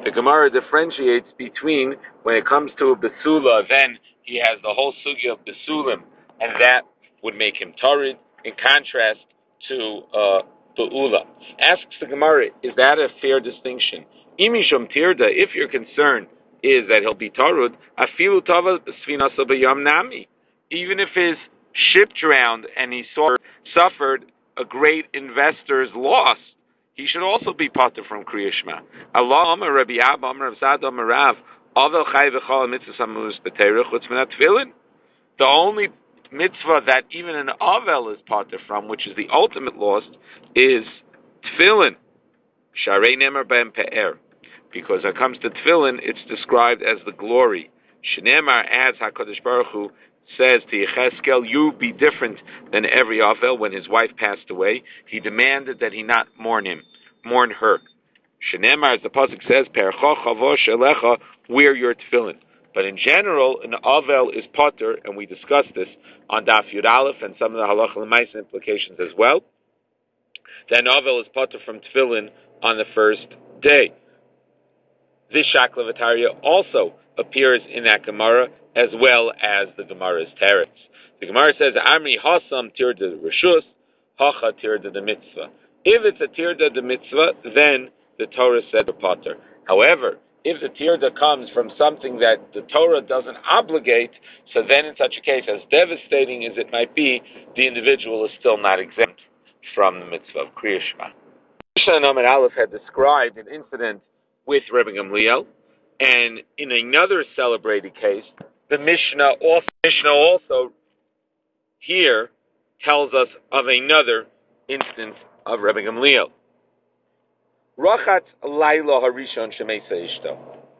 The Gemara differentiates between when it comes to a Besula, then he has the whole sugya of Besulim, and that would make him Tarid, in contrast to uh, Be'ula. Asks the Gemara, is that a fair distinction? Imishum Tirda, if your concern is that he'll be Tarud, Afilu Tava Sfinasa B'Yam Nami. Even if his ship drowned and he saw, suffered a great investor's loss, he should also be potter from Kriya Shema. Allah Amar Rabbi Abba Amar Rav Zad Amar Rav Avel Chai V'Chol Mitzvah Samus B'Teirach Chutz Min HaTefillin. The only mitzvah that even an Avel is potter from, which is the ultimate loss, is Tefillin. Sharei Nemer Ben Pe'er. Because when it comes to Tefillin, it's described as the glory. Shneimar, as HaKadosh Baruch Hu says to Yecheskel, you be different than every Avel. When his wife passed away, he demanded that he not mourn him, mourn her. Shneimar, as the pasuk says, Percha Chavo Shelecha, wear your Tefillin. But in general, an Avel is potter, and we discussed this on Daf Yud Aleph and some of the Halacha L'Maisa implications as well. That an Avel is potter from Tefillin on the first day. This Shakla V'Tarya also appears in that Gemara, as well as the Gemara's Teretz. The Gemara says, Amri Hasam Tirda Rishus, Hacha Tirda the Mitzvah. If it's a Tirda the Mitzvah, then the Torah said the potter. However, if the Tirda comes from something that the Torah doesn't obligate, so then in such a case, as devastating as it might be, the individual is still not exempt from the Mitzvah of Kriya Shema. Mishnah Amud Aleph had described an incident with Rebbe Gamliel, and in another celebrated case, the Mishnah also, Mishnah also here tells us of another instance of Rebbe Gamliel. Rachatz Laila Harishon Shemeisa Ishto.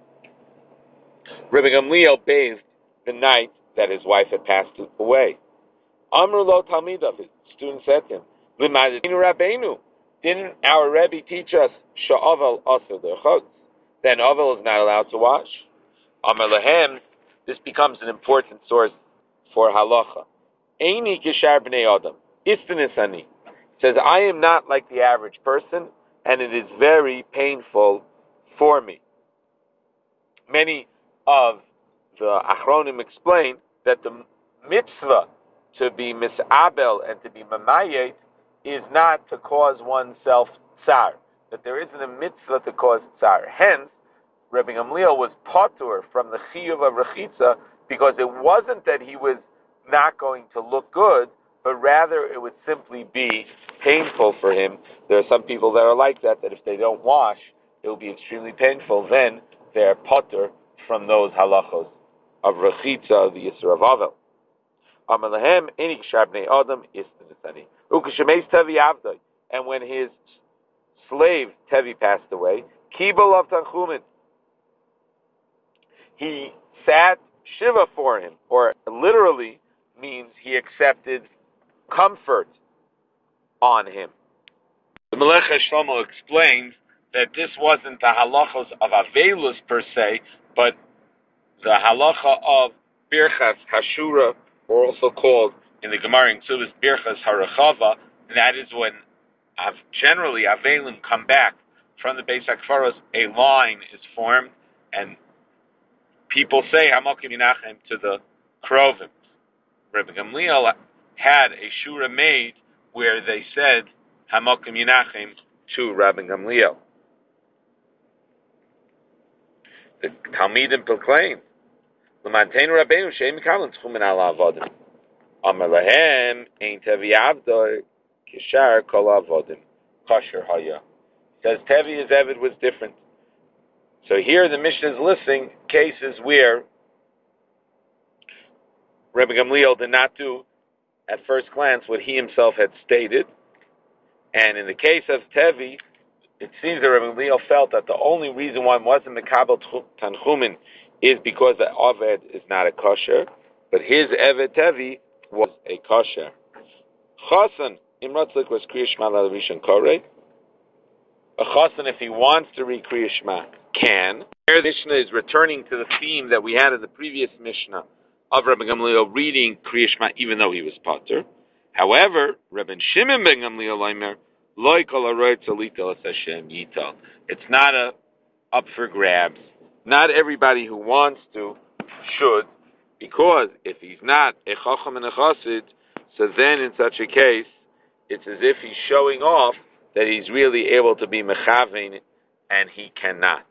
Rebbe Gamliel bathed the night that his wife had passed away. Amru lo Talmidav, his student said to him, V'madinu Rabbeinu, didn't our Rebbe teach us Sha'avel Asur Derchot? Then Avel is not allowed to wash. Amar Lahem, this becomes an important source for halacha. Eini kishar b'nei adam, istanis ani. Says, I am not like the average person, and it is very painful for me. Many of the Achronim explain that the mitzvah to be misabel and to be mamayet is not to cause oneself tsar. That there isn't a mitzvah to cause tsar. Hence, Rebbe Gamliel was patur from the chiyuv of rechitza because it wasn't that he was not going to look good, but rather it would simply be painful for him. There are some people that are like that, that if they don't wash, it will be extremely painful. Then they're patur from those halachos of rechitza, the Yisur of Avel. Amar lahem, eni k'shar b'nei adam, istin nisani. Uk'shemeis tevi avdai. And when his slave Tevi passed away, Kibul of Tanchumin, he sat Shiva for him, or literally means he accepted comfort on him. The Melech Shlomo explains that this wasn't the halachos of Avelus per se, but the halacha of Birchas Hashura, or also called in the Gemara in Ksubis Birchas Harachava, and that is when generally Avelim come back from the Beis HaKfaros, a line is formed, and people say Hamokim Yinachem to the Krovim. Rebbe Gamliel had a shura made where they said Hamokim Yinachem to Rabbi Gamliel. The Talmidim proclaim, L'manteinu Rabbeinu she'em mikablin tchumin ala avodim. Amar lahem ein tevi avdoi kishar kol avodim kasher haya. Says Tevi, his Evid was different. So here the Mishnah is listing cases where Rebbe Gamliel did not do at first glance what he himself had stated. And in the case of Tevi, it seems that Rebbe Gamliel felt that the only reason one wasn't Mekabel Tanchumin is because the Oved is not a kosher, but his Eved Tevi was a kosher. Chasan, Imratzlik was Kriya Shema la Rishon Korei. A chasan, if he wants to read Kriya Shema, can. Here the Mishnah is returning to the theme that we had in the previous Mishnah of Rebbe Gamliel reading Kriya Shema even though he was patur. However, Rebbe Shimon ben Gamliel Omer, Lo Kol Haroitz Alital Es Hashem Yital. It's not a up for grabs. Not everybody who wants to should, because if he's not a chacham and a chassid, so then in such a case, it's as if he's showing off that he's really able to be mechavein, and he cannot.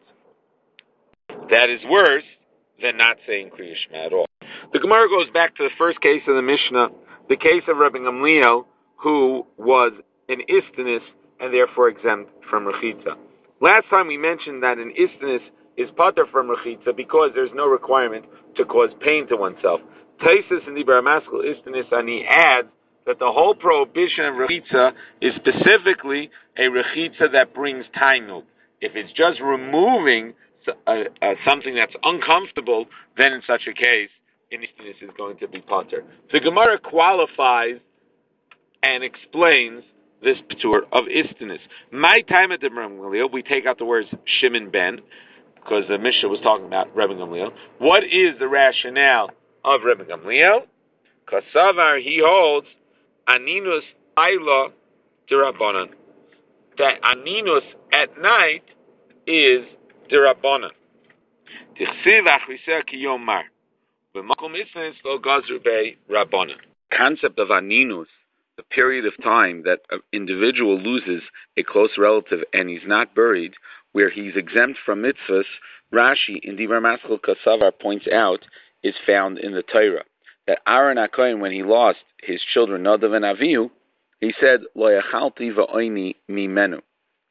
That is worse than not saying Kriya Shema at all. The Gemara goes back to the first case of the Mishnah, the case of Rabbi Gamliel, who was an istinus and therefore exempt from rechitza. Last time we mentioned that an istinus is pater from rechitza because there's no requirement to cause pain to oneself. Taisus in the Baramaskel istinus, and he adds that the whole prohibition of rechitza is specifically a rechitza that brings tainug. If it's just removing uh, uh, something that's uncomfortable, then in such a case, istinus is going to be pater. The Gemara qualifies and explains this p'tur of istinus. My time at the Rebbe Gamliel, we take out the words Shimon ben, because the Mishnah was talking about Rebbe Gamliel. What is the rationale of Rebbe Gamliel? Kasavar, he holds aninus ayla dirabanan. That aninus at night is dirabanan. Tichsiv achriseh kiyomar. B'makom istinus lo gazru bei rabanan. Concept of aninus, the period of time that an individual loses a close relative and he's not buried, where he's exempt from mitzvahs, Rashi in Divrei Maskil Kasavar points out, is found in the Torah. That Aaron HaKohen, when he lost his children Nadav and Avihu, he said, Lo yachalti va'oini mimenu.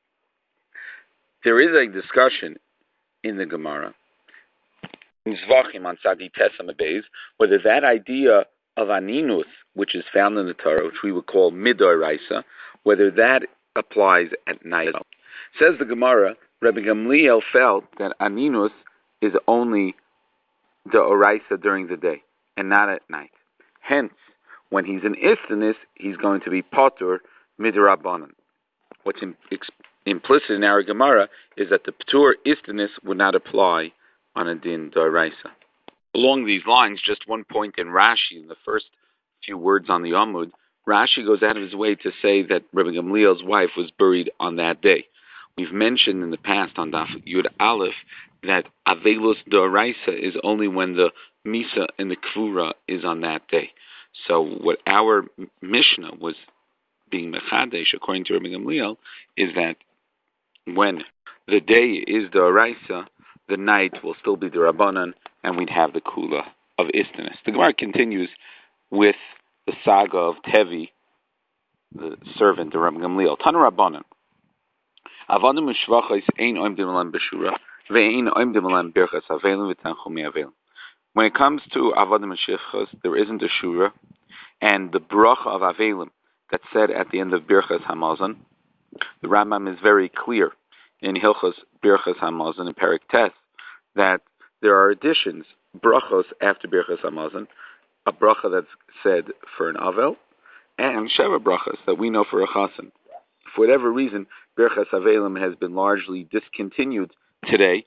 There is a discussion in the Gemara, in Zvachim on Sadi Tesam Abeis, whether that idea of aninus, which is found in the Torah, which we would call midoraisa, whether that applies at night. Says the Gemara, Rabbi Gamliel felt that aninus is only the oraisa during the day and not at night. Hence, when he's in istinus, he's going to be patur midrabanan. What's in, ex, implicit in our Gemara is that the p'tur istinus would not apply on a din d'oraisa. Along these lines, just one point in Rashi, in the first few words on the Amud, Rashi goes out of his way to say that Rabbi Gamliel's wife was buried on that day. We've mentioned in the past on Daf Yud Aleph that Avelus d'oraisa is only when the Misa and the Kvura is on that day. So what our Mishnah was being Mechadesh, according to Rabbi Gamliel, is that when the day is d'oraisa, the night will still be the Rabbanan, and we'd have the Kula of Istinus. The Gemara continues with the saga of Tevi, the servant of Rabbi Gamliel. Tana Rabbanan. Avadim u'shvachos ein oimdim alam b'shura, ve'ein oimdim alam birchas avelim v'tanchumei avelim. When it comes to Avadim and Shivchas, there isn't a Shura, and the bracha of Avelim that's said at the end of Birchas Hamazon, the Rambam is very clear in Hilchos Birchas Hamazon in Perek Tes that there are additions, brachos after Birchas Hamazon, a bracha that's said for an Avel, and Sheva brachas that we know for a Chasen. For whatever reason, Birchas Avelim has been largely discontinued today,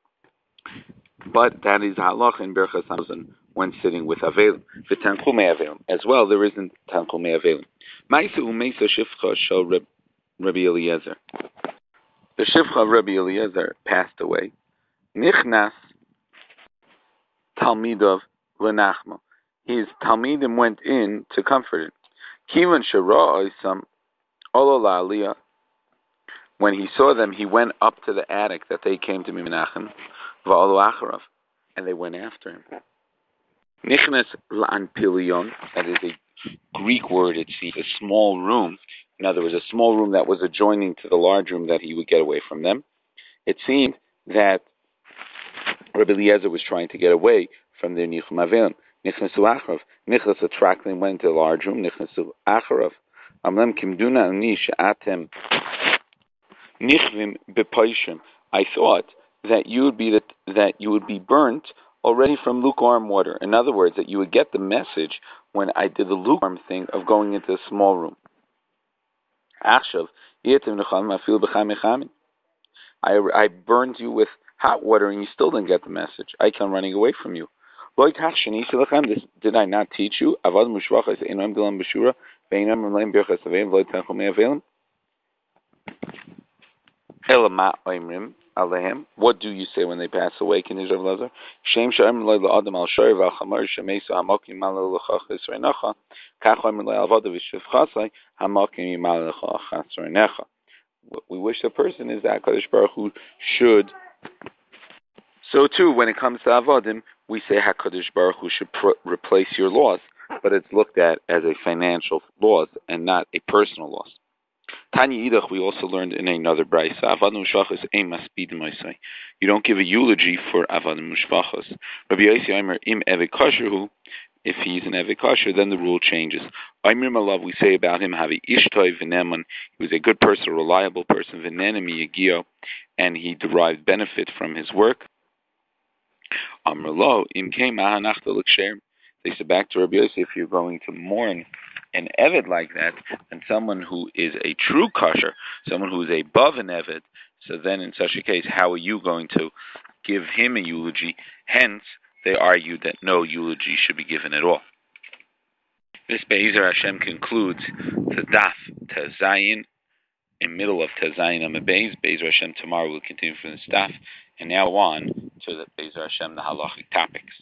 but that is halach in Birchas Hamazon when sitting with Avelim. The Tanchumei Avelim as well, there isn't Tanchumei Avelim. Ma'isa u'meisa shifcha shel Rabbi Eliezer. The shifcha of Rabbi Eliezer passed away. Nichnas Talmidov Lenachmo. His Talmidim went in to comfort him. Kivan Shara Isam Olola Aliyah. When he saw them, he went up to the attic that they came to Menachem, Va'olu Acharav, and they went after him. Nichnas La'anpilion, that is a Greek word, it's a small room. In other words, a small room that was adjoining to the large room that he would get away from them. It seemed that Rabbi Eliezer was trying to get away from their Nichum Avelim. Nichnasu Acharav. Nichnas attracted went into the large room. Nichnasu Acharav. Amlem Kimduna Ani Sha'atem Nichvim Bepoishim. I thought that you would be that, that you would be burnt already from lukewarm water. In other words, that you would get the message when I did the lukewarm thing of going into a small room. Achshav Yetim Necham Afil B'cham Echami. I I burned you with hot water and you still didn't get the message. I come running away from you. Did I not teach you? Alehem. What do you say when they pass away? Can Rav Lazar? Shem she'em loy la'adam al shor v'achamar shemeisa hamakim malo l'chach esreinecha kach omer loy alvada v'shivchasai hamakim malo l'chach esreinecha. What we wish the person is that HaKadosh Baruch Hu should. So too, when it comes to avodim, we say HaKadosh Baruch Hu should pr- replace your loss, but it's looked at as a financial loss and not a personal loss. Tanya Idach, we also learned in another brayso, Avodim Mushpachos ein maspid moisai. You don't give a eulogy for Avodim Mushpachos. Rabbi Yossi Omer im Eved Kosher hu, if he's an Eved Kosher, then the rule changes. Omer Malav, we say about him, Havi Ishtoi v'neman, he was a good person, a reliable person, v'nenemi yagio, and he derived benefit from his work. Amr lo im kein mahanachta l'ksher. They said back to Rabbi Yossi, if you're going to mourn an Eved like that, and someone who is a true kosher, someone who is above an Eved, so then in such a case, how are you going to give him a eulogy? Hence, they argued that no eulogy should be given at all. This Be'ezer Hashem concludes the Daf Tezayin, in middle of Tezayin Amud Beis. Be'ezer Hashem tomorrow will continue from the Daf, and now on to the Be'ezer Hashem, the halachic topics.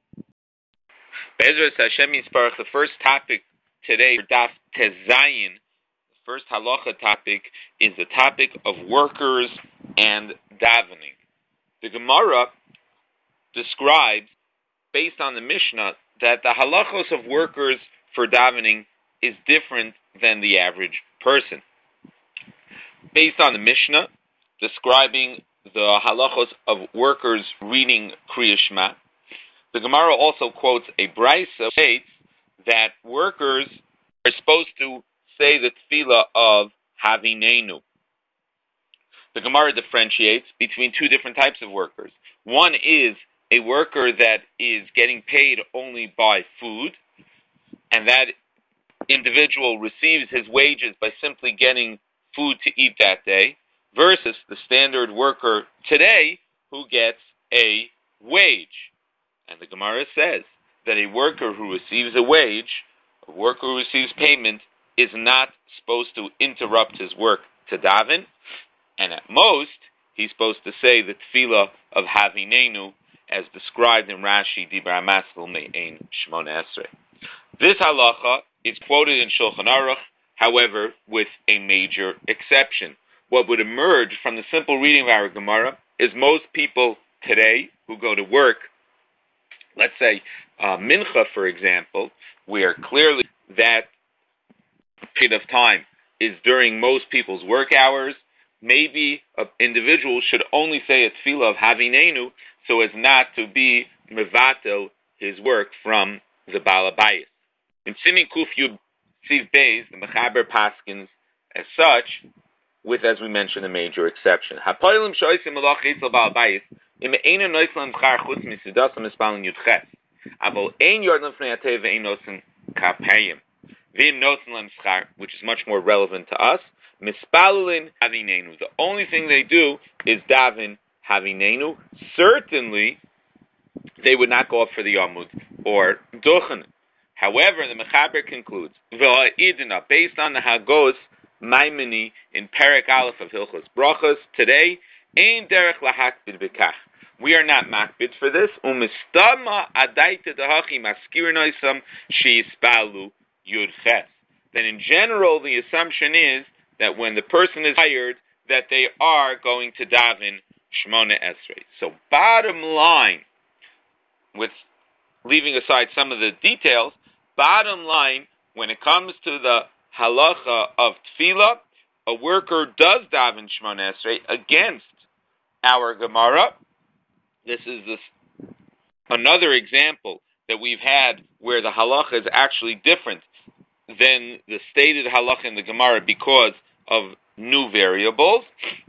Be'ezer Hashem Yisparach, the first topic today, Daf Tezayin, the first halacha topic, is the topic of workers and davening. The Gemara describes, based on the Mishnah, that the halachos of workers for davening is different than the average person. Based on the Mishnah, describing the halachos of workers reading Kriya Shema, the Gemara also quotes a brayso states that workers are supposed to say the tefillah of Havinenu. The Gemara differentiates between two different types of workers. One is a worker that is getting paid only by food, and that individual receives his wages by simply getting food to eat that day, versus the standard worker today who gets a wage. And the Gemara says that a worker who receives a wage, a worker who receives payment, is not supposed to interrupt his work to daven, and at most, he's supposed to say the tefillah of Havinenu, as described in Rashi, Dibra Maskil Me'ein Shmona Esrei. This halacha is quoted in Shulchan Aruch, however, with a major exception. What would emerge from the simple reading of our Gemara is most people today who go to work, let's say uh, Mincha, for example, where clearly that period of time is during most people's work hours, maybe an individual should only say a tefillah of Havinenu so as not to be mevatel his work from the Baal Habayis. In Simin Kuf Yud Tziv Beis, the Mechaber Paskins as such, with, as we mentioned, a major exception. Hapoilim shoysim malach yitzal Baal Habayis im einu noislam b'char chutz misudasam espalin yudches avol ein yordam fnei atei ve'ein nosim kapayim v'im nosim lem schar, which is much more relevant to us. Mispalulin Havinenu. The only thing they do is daven Havinenu. Certainly, they would not go up for the Yamud or Duchen. However, the Mechaber concludes, V'ha'idina, based on the Hagos Maimoni in Perek Aleph of Hilchos Brachos, today, Ein derech lahakbid b'kach. We are not makbid for this. Umistama adaita dahachi maskirinoisam sheispalu yudches. Then in general, the assumption is that when the person is hired, that they are going to daven Shmona Esrei. So bottom line, with leaving aside some of the details, bottom line, when it comes to the halacha of tefillah, a worker does daven Shmona Esrei against our Gemara. This is this another example that we've had where the halacha is actually different than the stated halacha in the Gemara because of new variables.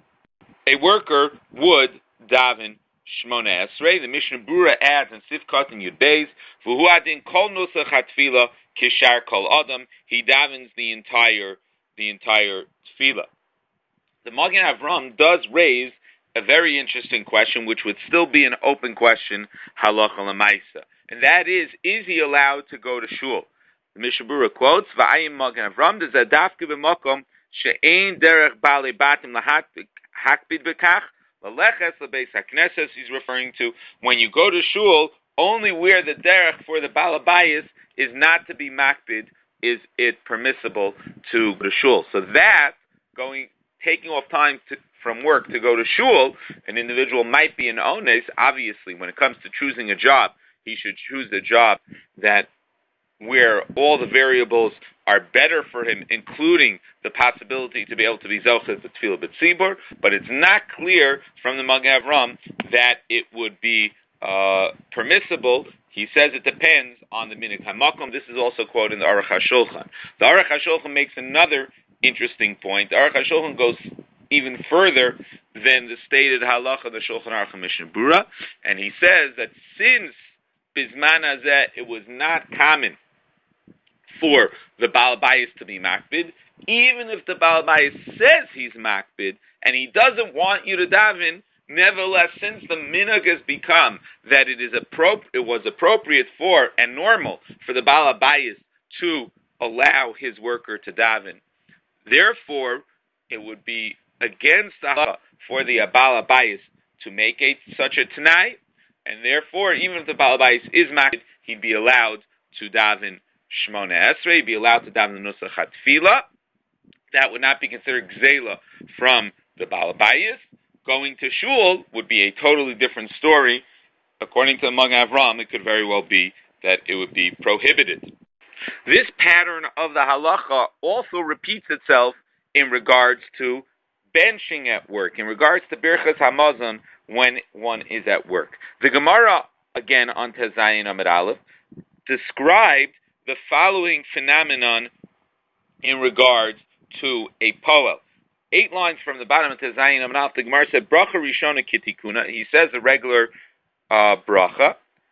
A worker would daven Shmona Esrei. The Mishnah Brura adds in Sifkat and Yud Beis, V'hu adin kol nusach hatfila kishar kol adam. He davens the entire the entire tefillah. The Magen Avram does raise a very interesting question, which would still be an open question, halacha l'maisa, and that is: is he allowed to go to shul? The Mishnah Brura quotes, "Va'ayim Magen Avram dezadafke b'makom she'ein derech bali batim lahakbid b'kach Laleches lebeis hakneses, he's referring to when you go to shul, only where the derech for the balabayis is not to be makbid is it permissible to go to shul. So that, going, taking off time to, from work to go to shul, an individual might be an ones. Obviously, when it comes to choosing a job, he should choose a job that where all the variables are better for him, including the possibility to be able to be Zelchet the Tefillah B'tzibur, but it's not clear from the Magen Avram that it would be uh, permissible. He says it depends on the Minig HaMakom. This is also quoted in the Aruch HaShulchan. The Aruch HaShulchan makes another interesting point. The Aruch HaShulchan goes even further than the stated halacha of the Shulchan Aruch Mishnah Berurah, and he says that since Bizman Hazeh it was not common for the Baal Bayis to be makbid, even if the Baal Bayis says he's makbid and he doesn't want you to daven, nevertheless, since the minhag has become that it is appro- it was appropriate for and normal for the Baal Bayis to allow his worker to daven, therefore it would be against the halacha for the Baal Bayis to make a, such a t'nai, and therefore, even if the Baal Bayis is makbid, he'd be allowed to daven Shmona Esrei, be allowed to daven the Nusach HaTfilah. That would not be considered gzela from the Baal Bayis. Going to shul would be a totally different story. According to the Magen Avram, it could very well be that it would be prohibited. This pattern of the halacha also repeats itself in regards to benching at work, in regards to Birchas Hamazon when one is at work. The Gemara, again on Tezayin Amud Aleph, described the following phenomenon in regards to a poel. Eight lines from the bottom of Tezayin Amud Aleph, the Gemara said, Bracha Rishona Kitikuna. He says the regular uh, bracha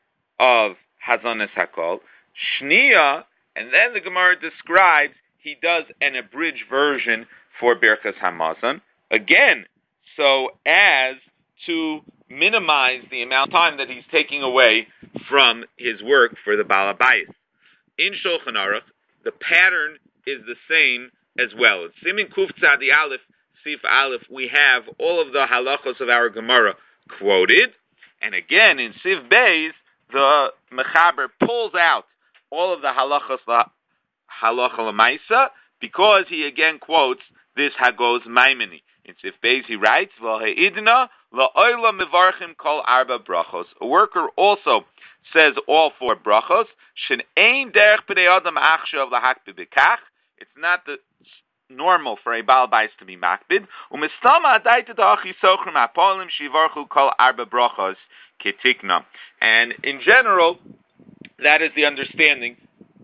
of Hazanas Hakol. Shniya, and then the Gemara describes, he does an abridged version for Birchas Hamazon. Again, so as to minimize the amount of time that he's taking away from his work for the Baal Bayis. In Shulchan Aruch, the pattern is the same as well. In Simin Kuf Tzadi Aleph, Sif Aleph, we have all of the halachos of our Gemara quoted, and again in Sif Beis, the Mechaber pulls out all of the halachos la halacha lemaisa because he again quotes this Hagos Maimoni. In Sif Beis he writes, "V'heidna la'olam mevarchim kol arba brachos." A worker also says all four brachos. Shen ein derech b'nei adam achshav lahakbid b'kach. It's not the normal for a Baal Bayis to be makbid. Umistama adaita da'achi sochrim apolim shivarchu kol arba brachos ketikna. And in general, that is the understanding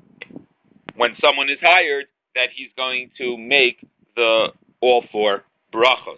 when someone is hired that he's going to make the all four brachos.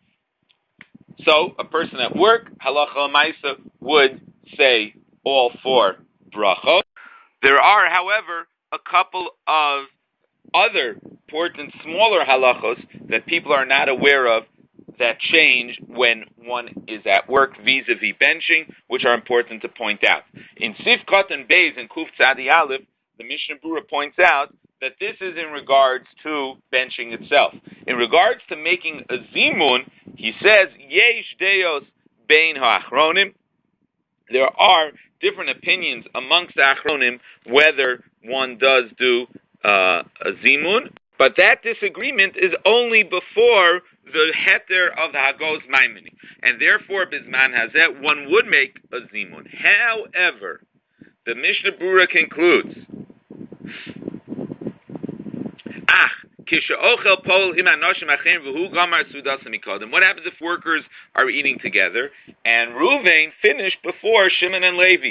So a person at work, halacha l'maisa, would say all four brachos. There are, however, a couple of other important smaller halachos that people are not aware of that change when one is at work vis-a-vis benching, which are important to point out. In Sifkat and Beis and Kuf Tzadi Aleph, the Mishnah Berurah points out that this is in regards to benching itself. In regards to making a zimun, he says, Yesh deos bein ha'achronim. There are different opinions amongst the achronim whether one does do uh, a zimun, but that disagreement is only before the heter of the Hagos Maimoni, and therefore Bizman Hazeh one would make a zimun. However, the Mishnah Berurah concludes, Ach, what happens if workers are eating together and Reuven finished before Shimon and Levi?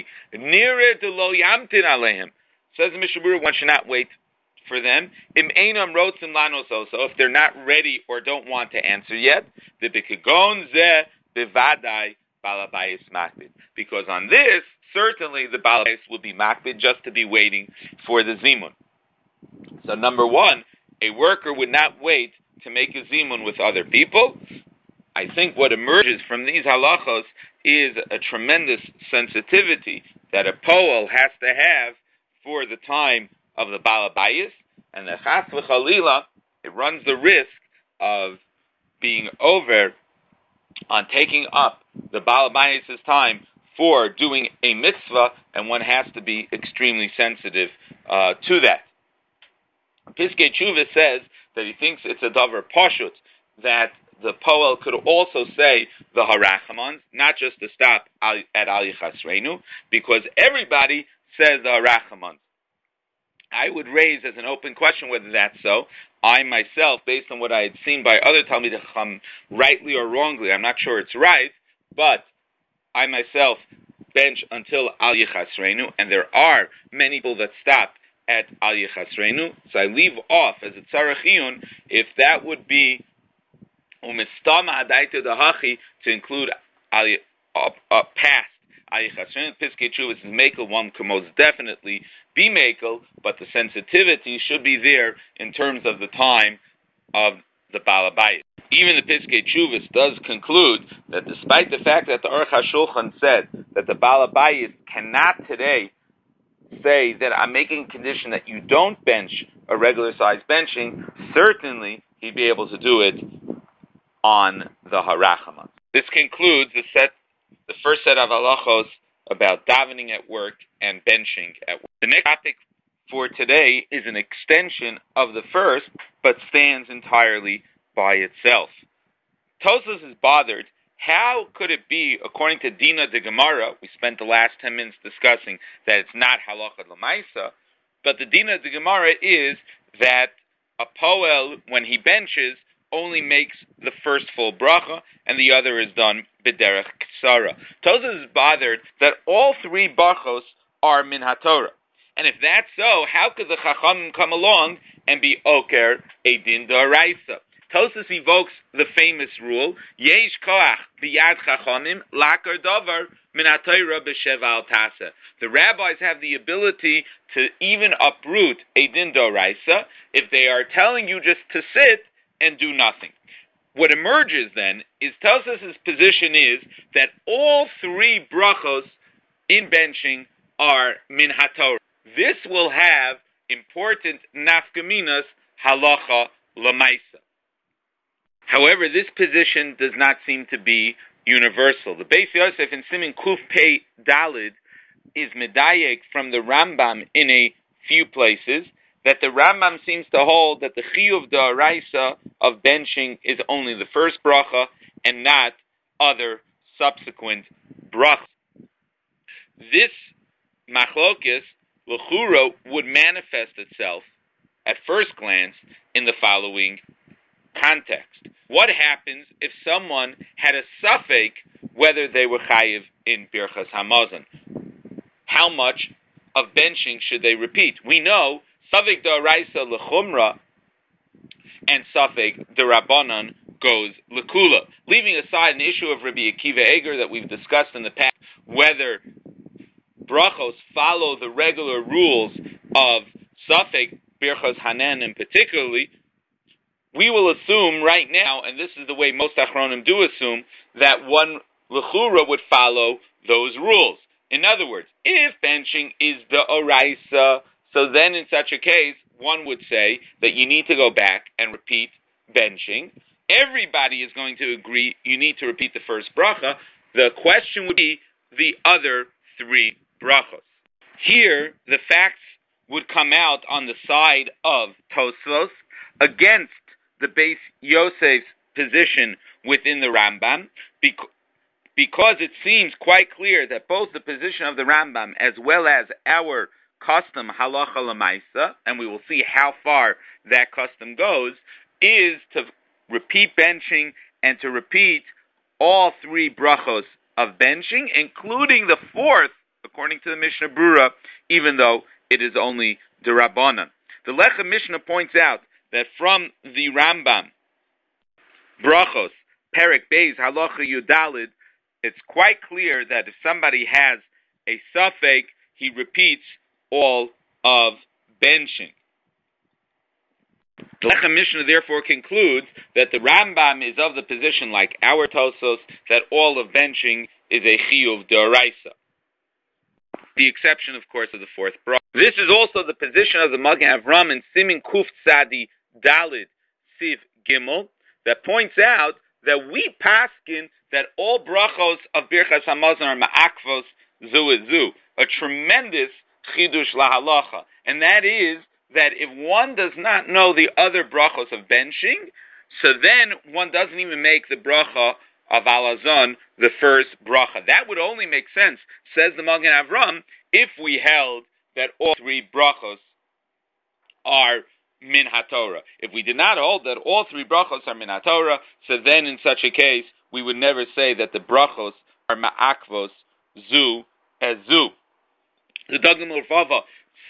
Says the Mishnah Berurah, one should not wait for them. Im einam rotzim lanos also, if they're not ready or don't want to answer yet, the bikagon ze bevadai balabayis makbid. Because on this, certainly the balabayis will be makbid just to be waiting for the zimun. So number one, a worker would not wait to make a zimun with other people. I think what emerges from these halachos is a tremendous sensitivity that a poel has to have for the time of the Baal Bayis, and the Chas v'Chalila, it runs the risk of being over on taking up the Baal Habayis' time for doing a mitzvah, and one has to be extremely sensitive uh, to that. Piskei Tshuva says that he thinks it's a davar pashut, that the poel could also say the harachamans, not just to stop al, at al yichasreinu, because everybody says the harachamans. I would raise as an open question whether that's so. I myself, based on what I had seen by other Talmidei Chacham, rightly or wrongly, I'm not sure it's right, but I myself bench until al yichasreinu, and there are many people that stop at al yichasreinu, so I leave off as a tzarech iyun if that would be umistama adaita dahachi to include al up, up past al yichasreinu. Piskei Tshuva is mekel, one can most definitely be mekel, but the sensitivity should be there in terms of the time of the Baal Habayis. Even the Piskei Tshuva does conclude that despite the fact that the Aruch HaShulchan said that the Baal Habayis cannot today say that I'm making a condition that you don't bench a regular size benching, certainly he'd be able to do it on the Harachamans. This concludes the set, the first set of halachos about davening at work and benching at work. The next topic for today is an extension of the first, but stands entirely by itself. Tosfos is bothered. How could it be, according to Dina de Gemara, we spent the last ten minutes discussing that it's not halacha l'maisa, but the Dina de Gemara is that a poel, when he benches, only makes the first full bracha, and the other is done b'derech ksara. Tosfos is bothered that all three brachos are min haTorah. And if that's so, how could the Chachamim come along and be oker a din d'oraisa? Tosfos evokes the famous rule, Yesh koach biyad chachamim lakar davar min haTorah b'sheva al tasa. The rabbis have the ability to even uproot a din d'oraisa if they are telling you just to sit and do nothing. What emerges then is Tosfos' position is that all three brachos in benching are min haTorah. This will have important nafkaminas halacha l'maisa. However, this position does not seem to be universal. The Beis Yosef in Siman Kuf Pei Dalid is medayek from the Rambam in a few places that the Rambam seems to hold that the chiyuv d'oraisa of benching is only the first bracha and not other subsequent brachas. This machlokes l'chura would manifest itself at first glance in the following context. What happens if someone had a suffix whether they were chayiv in Birchas Hamazon? How much of benching should they repeat? We know suffix d'oraisa l'chumra and suffix d'Rabbanan goes l'kula. Leaving aside an issue of Rabbi Akiva Eger that we've discussed in the past, whether brachos follow the regular rules of suffix Birchas Hanan in particularly, we will assume right now, and this is the way most Achronim do assume, that one l'chura would follow those rules. In other words, if benching is the oraisa, so then in such a case, one would say that you need to go back and repeat benching. Everybody is going to agree you need to repeat the first bracha. The question would be the other three brachos. Here, the facts would come out on the side of Tosfos against the Beis Yosef's position within the Rambam, because it seems quite clear that both the position of the Rambam as well as our custom halacha l'maisa, and we will see how far that custom goes, is to repeat benching and to repeat all three brachos of benching, including the fourth, according to the Mishnah Brura, even though it is only d'Rabbanan. The Lechem Mishnah points out that from the Rambam, brachos, Perek Beis, halacha Yudalid, it's quite clear that if somebody has a suffix, he repeats all of benching. The Lechem Mishnah therefore concludes that the Rambam is of the position, like our Tosfos, that all of benching is a chiyuv d'oraisa. The exception, of course, of the fourth bracha. This is also the position of the Magen Avram in Siman Kuf Tzadi Dalid Siv Gimel, that points out that we paskin that all brachos of Birchas Hamazon are ma'akvos zu et zu, a tremendous chidush lahalacha, and that is that if one does not know the other brachos of benching, so then one doesn't even make the bracha of alazon the first bracha. That would only make sense, says the Magen Avram, if we held that all three brachos are min haTorah. If we did not hold that all three brachos are min haTorah, so then in such a case we would never say that the brachos are ma'akvos zu as zu. The Dagmar Mervava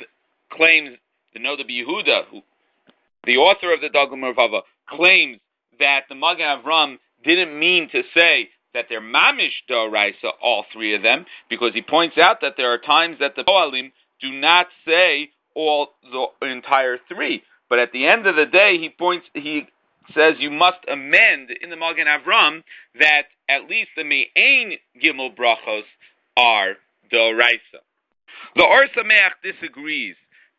claims, the Noda B'Yehuda, who, the author of the Dagmar Mervava, claims that the Magen Avram didn't mean to say that they're mamish d'oraisa, all three of them, because he points out that there are times that the Poalim do not say all the entire three. But at the end of the day, he points, he says you must amend in the Magen Avram that at least the Me'ain Gimel brachos are d'oraisa. The Or Sameach disagrees,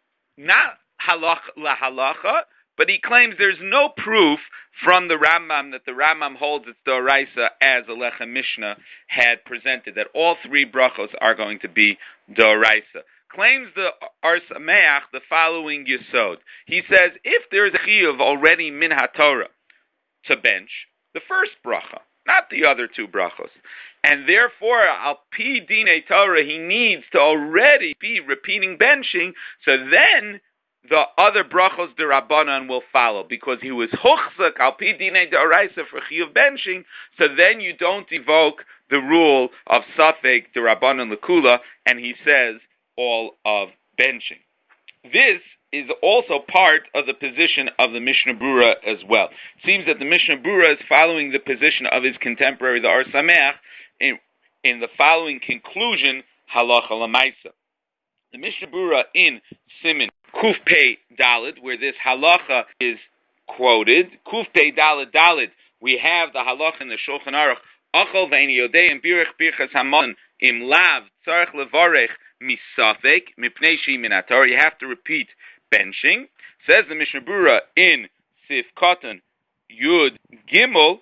not halach la halacha, but he claims there's no proof from the Rambam that the Rambam holds its d'oraisa as the Lechem Mishnah had presented, that all three brachos are going to be d'oraisa. Claims the Or Sameach the following yesod. He says, if there's a chiyuv already min haTorah to bench, the first bracha, not the other two brachos, and therefore, al pi dinei Torah, he needs to already be repeating benching, so then the other brachos d'Rabbanan will follow, because he was huchzak al pi dinei d'oraisa for chiyuv benching, so then you don't evoke the rule of safek d'Rabbanan l'kula, and he says all of benching. This is also part of the position of the Mishnah Brura as well. It seems that the Mishnah Brura is following the position of his contemporary, the Or Sameach, in, in the following conclusion, halacha l'maisa. The Mishnah Brura in Siman Kuf Pei Dalid, where this halacha is quoted, Kuf Pei Dalid Dalid, we have the halacha in the Shulchan Aruch, Achol ve'eni yodei im birich birchas hamon im lav tzarech levarech misafek mipnei shi min haTorah. You have to repeat benching. Says the Mishnah Brura in Sif Katan Yud Gimel,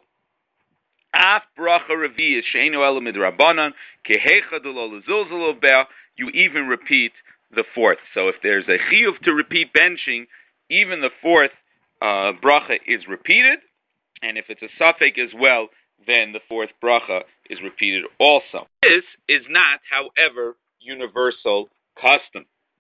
Af bracha revi is sheinu ela midrabanan kehechad lo lezulzul be'ah. You even repeat the fourth. So if there's a chiyuv to repeat benching, even the fourth uh, bracha is repeated, and if it's a suffix as well, then the fourth bracha is repeated also. This is not, however, universal custom.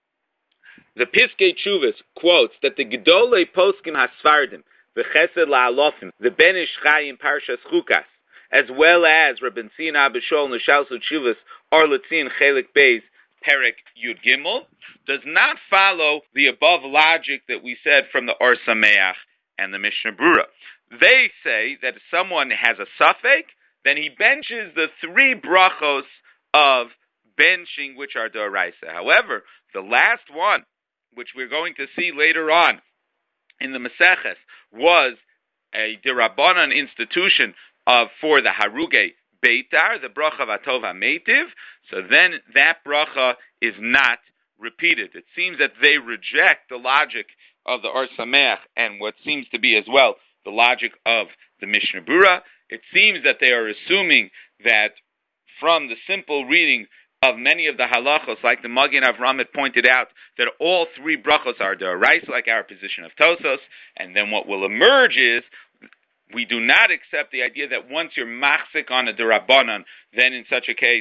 The Piskei Teshuvos quotes that the Gedolei Poskim HaSfardim, the Chesed LaAlofim, the Ben Ish Chai in Parshas Chukas, as well as Rabban Tzina Abishol Neshalsu Teshuvos Or Letzin Chelik Beis Perek Yud Gimel, does not follow the above logic that we said from the Or Sameach and the Mishnah Brura. They say that if someone has a suffix, then he benches the three brachos of benching, which are d'oraisa. However, the last one, which we're going to see later on in the Maseches, was a d'Rabbanan institution of for the Haruge Beitar, the bracha of Atov HaMeitiv, so then that bracha is not repeated. It seems that they reject the logic of the Or Sameach and what seems to be as well the logic of the Mishnah Brura. It seems that they are assuming that from the simple reading of many of the halachos, like the Magen Avram had pointed out, that all three brachos are d'oraisa, like our position of Tosos, and then what will emerge is we do not accept the idea that once you're machzik on a d'Rabbanan, then in such a case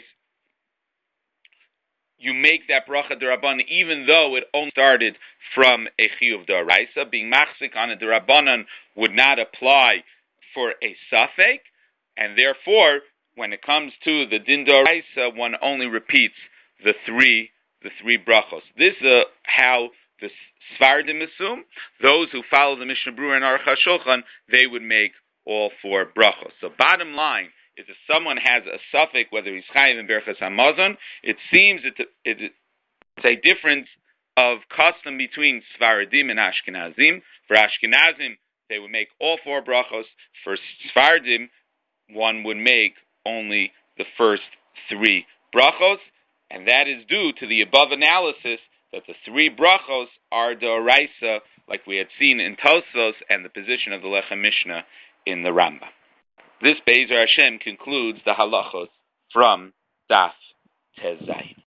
you make that bracha d'Rabbanan, even though it only started from a chiyuv d'oraisa. Being machzik on a d'Rabbanan would not apply for a safek, and therefore, when it comes to the din d'oraisa, one only repeats the three the three brachos. This is uh, how the Sfardim assume. Those who follow the Mishnah Brura and Aruch HaShulchan, they would make all four brachos. So bottom line is if someone has a suffix, whether he's chayiv in Birchas Hamazon, it seems it, it, it's a difference of custom between Sfaradim and Ashkenazim. For Ashkenazim, they would make all four brachos. For Sfardim, one would make only the first three brachos, and that is due to the above analysis that the three brachos are d'oraisa, like we had seen in Tosos, and the position of the Lechem Mishnah in the Rambam. This Be'ezer Hashem concludes the halachos from Daf Tezayin.